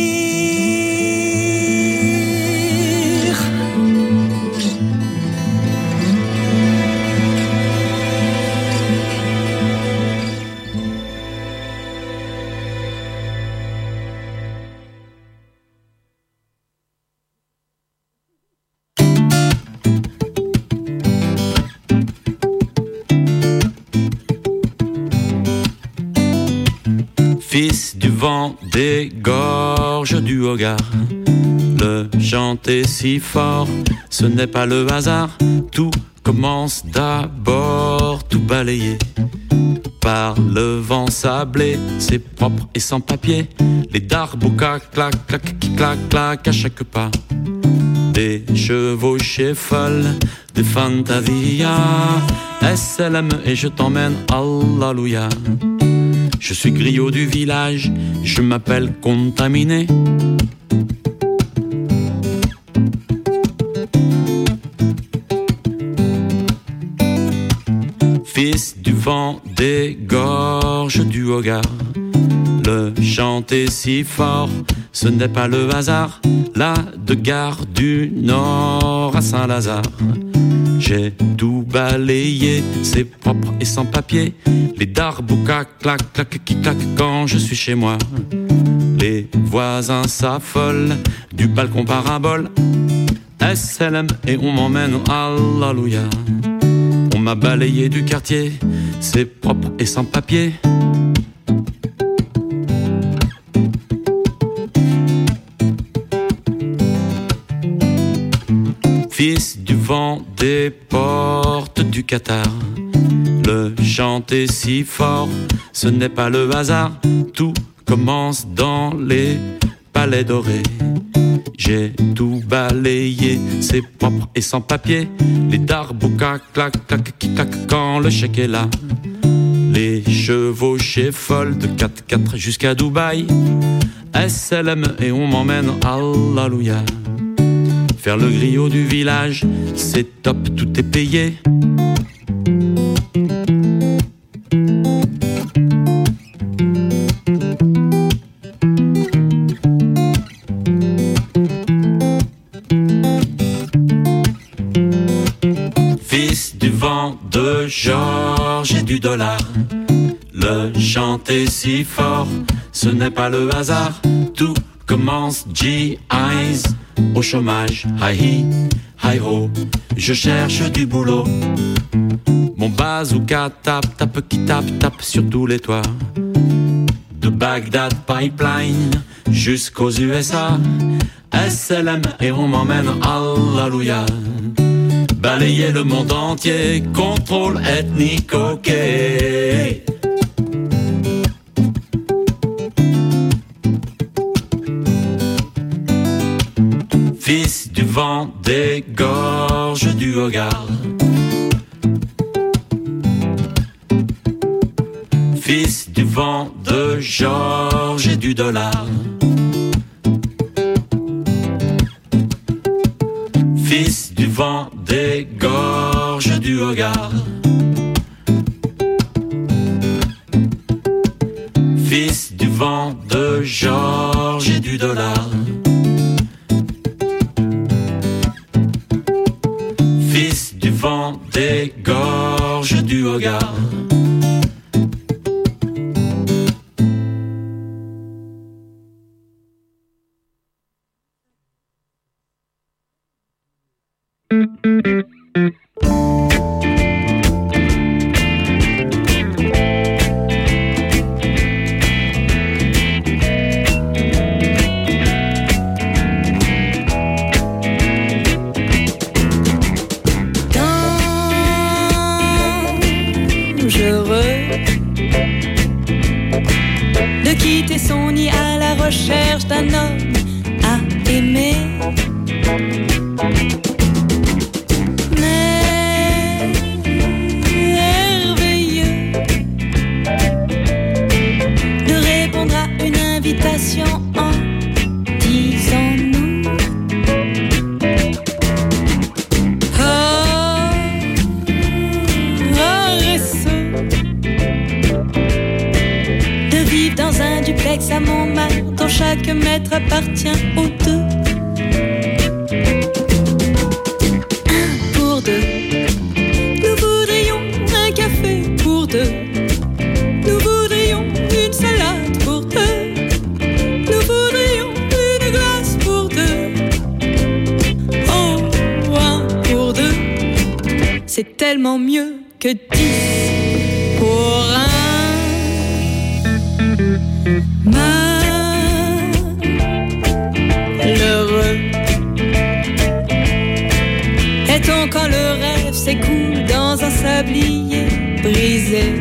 Speaker 10: Fils du vent des gorges du Hogar, le chanter si fort, ce n'est pas le hasard. Tout commence d'abord, tout balayé par le vent sablé. C'est propre et sans papier. Les darboukas clac clac clac clac à chaque pas. Des chevauchées folles, des fantasia. S L M et je t'emmène, Alléluia. Je suis griot du village, je m'appelle Contaminé. Hogarth. Le chanter si fort, ce n'est pas le hasard. Là, de Gare du Nord à Saint-Lazare, j'ai tout balayé, c'est propre et sans papier. Les darboukas clac, clac, qui claquent quand je suis chez moi. Les voisins s'affolent du balcon parabole. S L M et on m'emmène, alléluia. On m'a balayé du quartier, c'est propre et sans papier. Fils du vent des portes du Qatar, le chanter si fort, ce n'est pas le hasard. Tout commence dans les palais dorés. J'ai tout balayé, c'est propre et sans papier. Les darboukas clac, clac, qui claquent quand le chèque est là. Les chevauchées folles de quatre quatre jusqu'à Dubaï. S L M et on m'emmène, alléluia. Faire le griot du village, c'est top, tout est payé. Fils du vent de Georges et du dollar, le chanter si fort, ce n'est pas le hasard. Tout commence G I's au chômage, hi hi ho, je cherche du boulot. Mon bazooka tape, tape qui tape, tape sur tous les toits. De Bagdad Pipeline jusqu'aux U S A. S L M et on m'emmène, alléluia. Balayer le monde entier, contrôle ethnique, ok. Fils du vent des gorges du Hogarth, fils du vent de Georges et du dollar, fils du vent des gorges du Hogarth, fils du vent de Georges et du dollar, fils du vent des gorges du Hogarth.
Speaker 11: Tellement mieux que dix pour un. Malheureux est-on quand le rêve s'écoule dans un sablier brisé?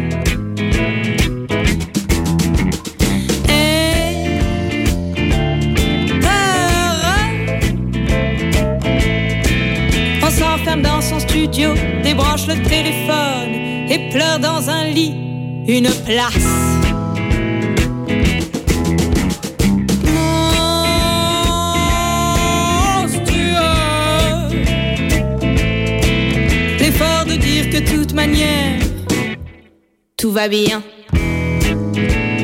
Speaker 11: Dans son studio, débranche le téléphone et pleure dans un lit une place. Monstrueux, l'effort de dire que de toute manière tout va bien.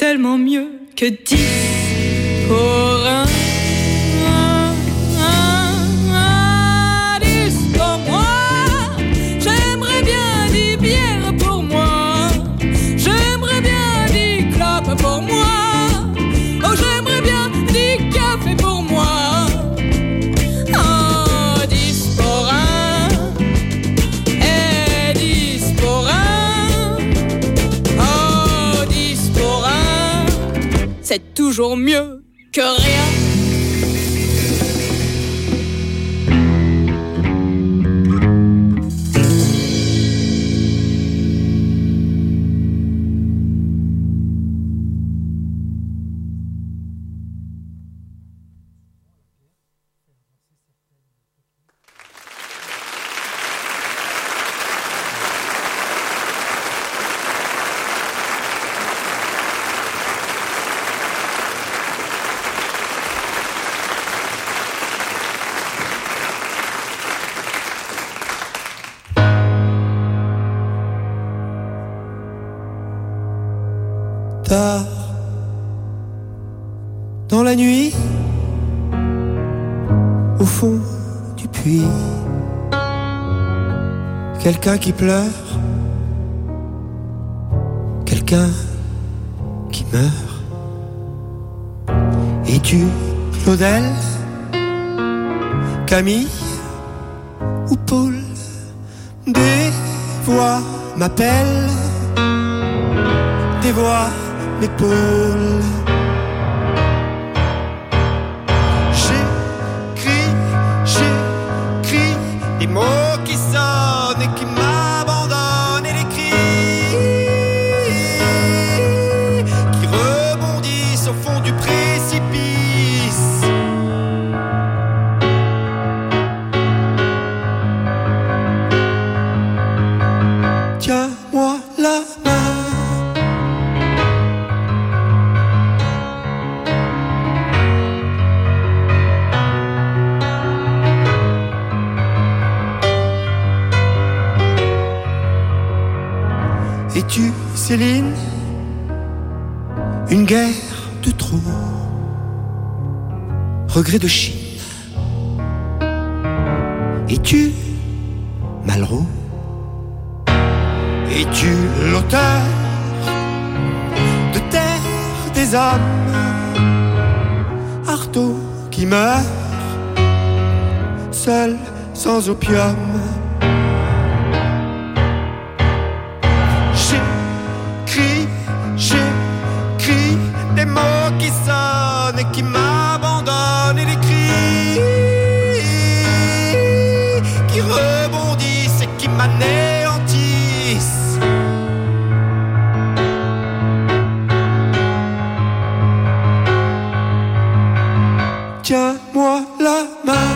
Speaker 11: tellement mieux que dix pour un.
Speaker 12: Pour moi, oh j'aimerais bien des cafés pour moi. Oh, dix pour un, et dix pour un, oh, dix pour un, c'est toujours mieux que rien.
Speaker 9: Tard dans la nuit, au fond du puits, quelqu'un qui pleure, quelqu'un qui meurt. Es-tu Claudel, Camille ou Paul? Des voix m'appellent, des voix m'épaulent. J'écris, j'écris des mots qui sonnent et qui m'abandonnent, et les cris qui rebondissent au fond du précipice. Tiens-moi la main. Es-tu Céline? Une guerre de trop, regret de Chine. Es-tu Malraux? Es-tu l'auteur de Terre des hommes? Artaud qui meurt, seul, sans opium. J'écris, j'écris des mots qui sonnent et qui m'abandonnent, et les cris qui rebondissent et qui m'anéantissent. Tiens-moi la main.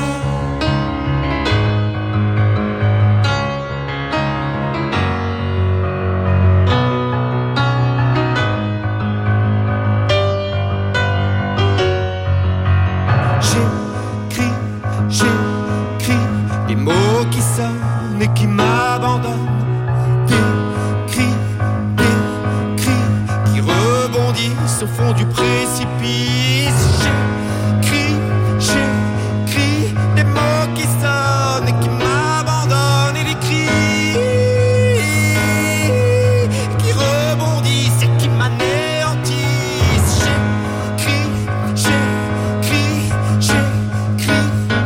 Speaker 9: J'écris, j'écris des mots qui sonnent et qui m'abandonnent, des cris, des cris qui rebondissent au fond du précipice. J'écris, j'écris des mots qui sonnent et qui m'abandonnent, et les cris qui rebondissent et qui m'anéantissent. J'écris, j'écris, j'écris.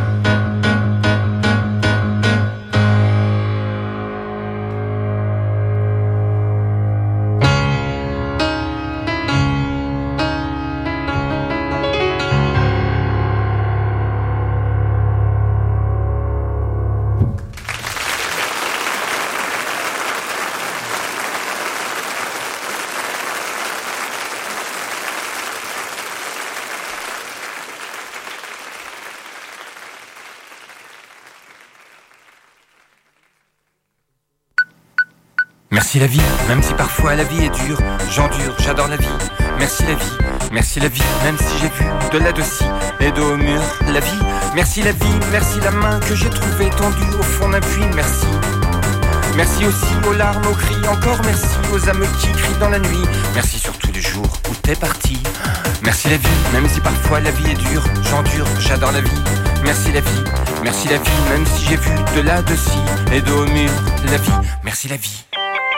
Speaker 13: Merci la vie, même si parfois la vie est dure, j'endure, j'adore la vie. Merci la vie, merci la vie, même si j'ai vu de là de ci et de au mur la vie. Merci la vie, merci la main que j'ai trouvée tendue au fond d'un puits. Merci, Merci aussi aux larmes, aux cris, encore merci aux âmes qui crient dans la nuit. Merci surtout du jour où t'es parti. Merci la vie, même si parfois la vie est dure, j'endure, j'adore la vie. Merci la vie, merci la vie, même si j'ai vu de là, de ci et de au mur. La vie, merci la vie.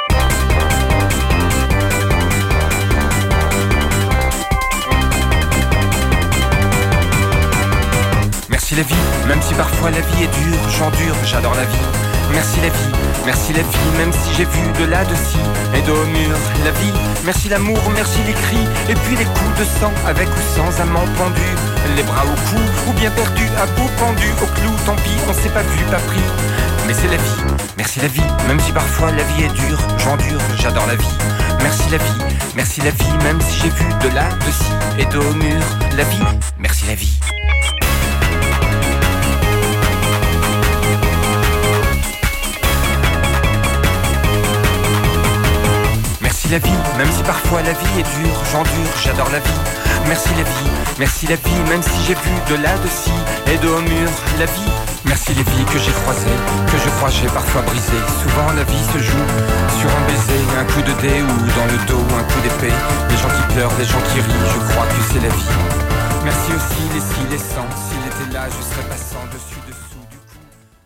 Speaker 13: Merci la vie, même si parfois la vie est dure, j'endure, j'adore la vie. Merci la vie, merci la vie, même si j'ai vu de là, de ci et de au mur. La vie, merci l'amour, merci les cris, et puis les coups de sang, avec ou sans amant pendu. Les bras au cou, ou bien perdus, à bout pendu, au clou, tant pis, on s'est pas vu, pas pris. Mais c'est la vie, merci la vie, même si parfois la vie est dure, j'endure, j'adore la vie. Merci la vie, merci la vie, même si j'ai vu de là, de ci et de au mur. La vie, merci la vie. Merci la vie, même si parfois la vie est dure, j'endure, j'adore la vie. Merci la vie, merci la vie, même si j'ai vu de là, de ci et de au mur. La vie, merci les vies que j'ai croisées, que je crois j'ai parfois brisées. Souvent la vie se joue sur un baiser, un coup de dé ou dans le dos, un coup d'épée. Des gens qui pleurent, des gens qui rient, je crois que c'est la vie. Merci aussi les si, les cent, s'il était là, je serais passant dessus, dessous du coup.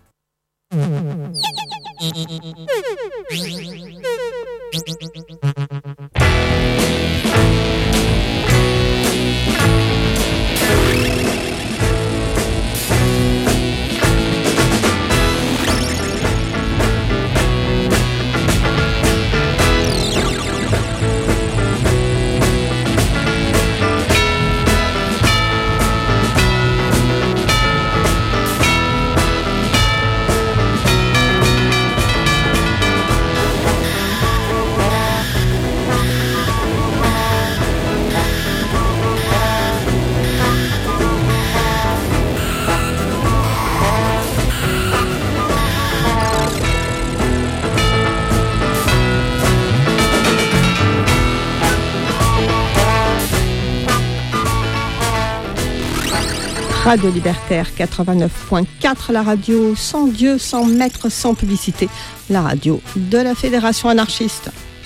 Speaker 14: Radio Libertaire quatre-vingt-neuf point quatre, la radio sans Dieu, sans maître, sans publicité, la radio de la Fédération anarchiste.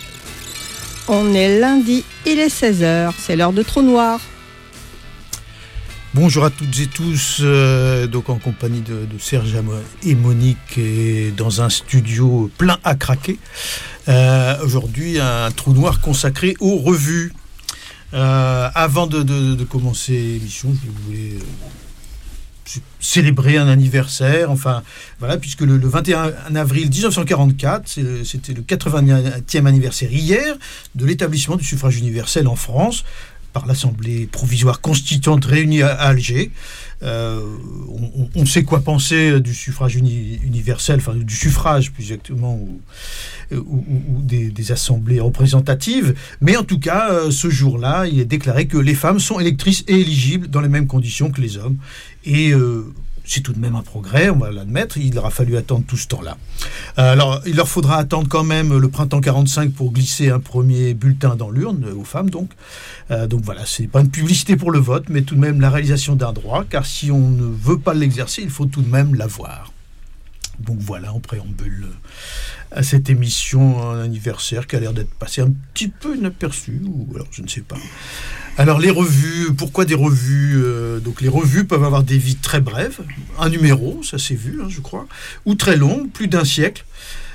Speaker 14: On est lundi, il est seize heures, c'est l'heure de Trou Noir.
Speaker 15: Bonjour à toutes et tous, euh, donc en compagnie de, de Serge et Monique et dans un studio plein à craquer. Euh, aujourd'hui, un Trou Noir consacré aux revues. Euh, avant de, de, de commencer l'émission, je voulais euh, célébrer un anniversaire, enfin voilà, puisque le, le vingt et un avril dix-neuf cent quarante-quatre, c'est, c'était le quatre-vingtième anniversaire hier de l'établissement du suffrage universel en France par l'Assemblée provisoire constituante réunie à Alger. Euh, on, on sait quoi penser du suffrage uni, universel, enfin du suffrage plus exactement, ou, ou, ou des, des assemblées représentatives, mais en tout cas, euh, ce jour-là, il est déclaré que les femmes sont électrices et éligibles dans les mêmes conditions que les hommes, et euh, c'est tout de même un progrès, on va l'admettre. Il leur a fallu attendre tout ce temps-là. Euh, alors, il leur faudra attendre quand même le printemps quarante-cinq pour glisser un premier bulletin dans l'urne, aux femmes donc. Euh, donc voilà, c'est pas une publicité pour le vote, mais tout de même la réalisation d'un droit, car si on ne veut pas l'exercer, il faut tout de même l'avoir. Donc voilà, on préambule à cette émission, un anniversaire qui a l'air d'être passé un petit peu inaperçu, ou alors je ne sais pas. Alors les revues, pourquoi des revues euh, Donc les revues peuvent avoir des vies très brèves, un numéro, ça s'est vu, hein, je crois, ou très longues, plus d'un siècle.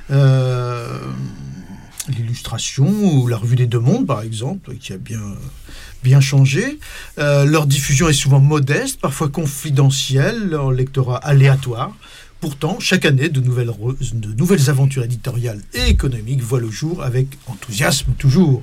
Speaker 15: Euh, l'illustration, ou la revue des Deux Mondes, par exemple, qui a bien, bien changé. Euh, leur diffusion est souvent modeste, parfois confidentielle, leur lectorat aléatoire. Pourtant, chaque année, de nouvelles, re- de nouvelles aventures éditoriales et économiques voient le jour avec enthousiasme toujours.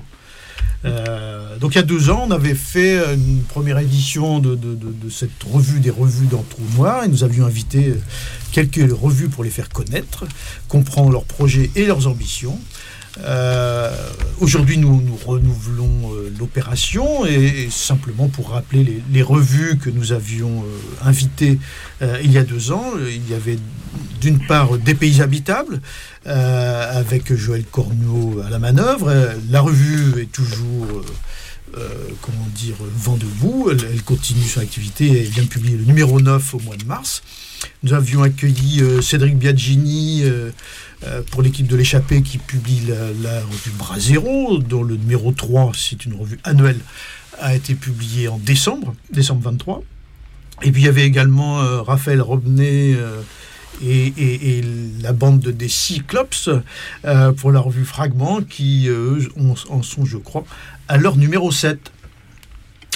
Speaker 15: Euh, donc il y a deux ans, on avait fait une première édition de, de, de, de cette revue des revues dans Trou Noir, et nous avions invité quelques revues pour les faire connaître, comprendre leurs projets et leurs ambitions. Euh, aujourd'hui, nous, nous renouvelons euh, l'opération, et, et simplement pour rappeler les, les revues que nous avions euh, invitées euh, il y a deux ans, il y avait d'une part Des Pays Habitables, euh, avec Joël Cornuau à la manœuvre. La revue est toujours euh, comment dire, vent debout. Elle, elle continue son activité. Elle vient de publier le numéro neuf au mois de mars. Nous avions accueilli euh, Cédric Biagini euh, euh, pour l'équipe de l'échappée qui publie la, la revue Brasero, dont le numéro trois, c'est une revue annuelle, a été publié en décembre, décembre vingt-trois. Et puis il y avait également euh, Raphaël Robnet euh, et, et, et la bande de, des Cyclops euh, pour la revue Fragment, qui euh, en sont, je crois, à leur numéro sept.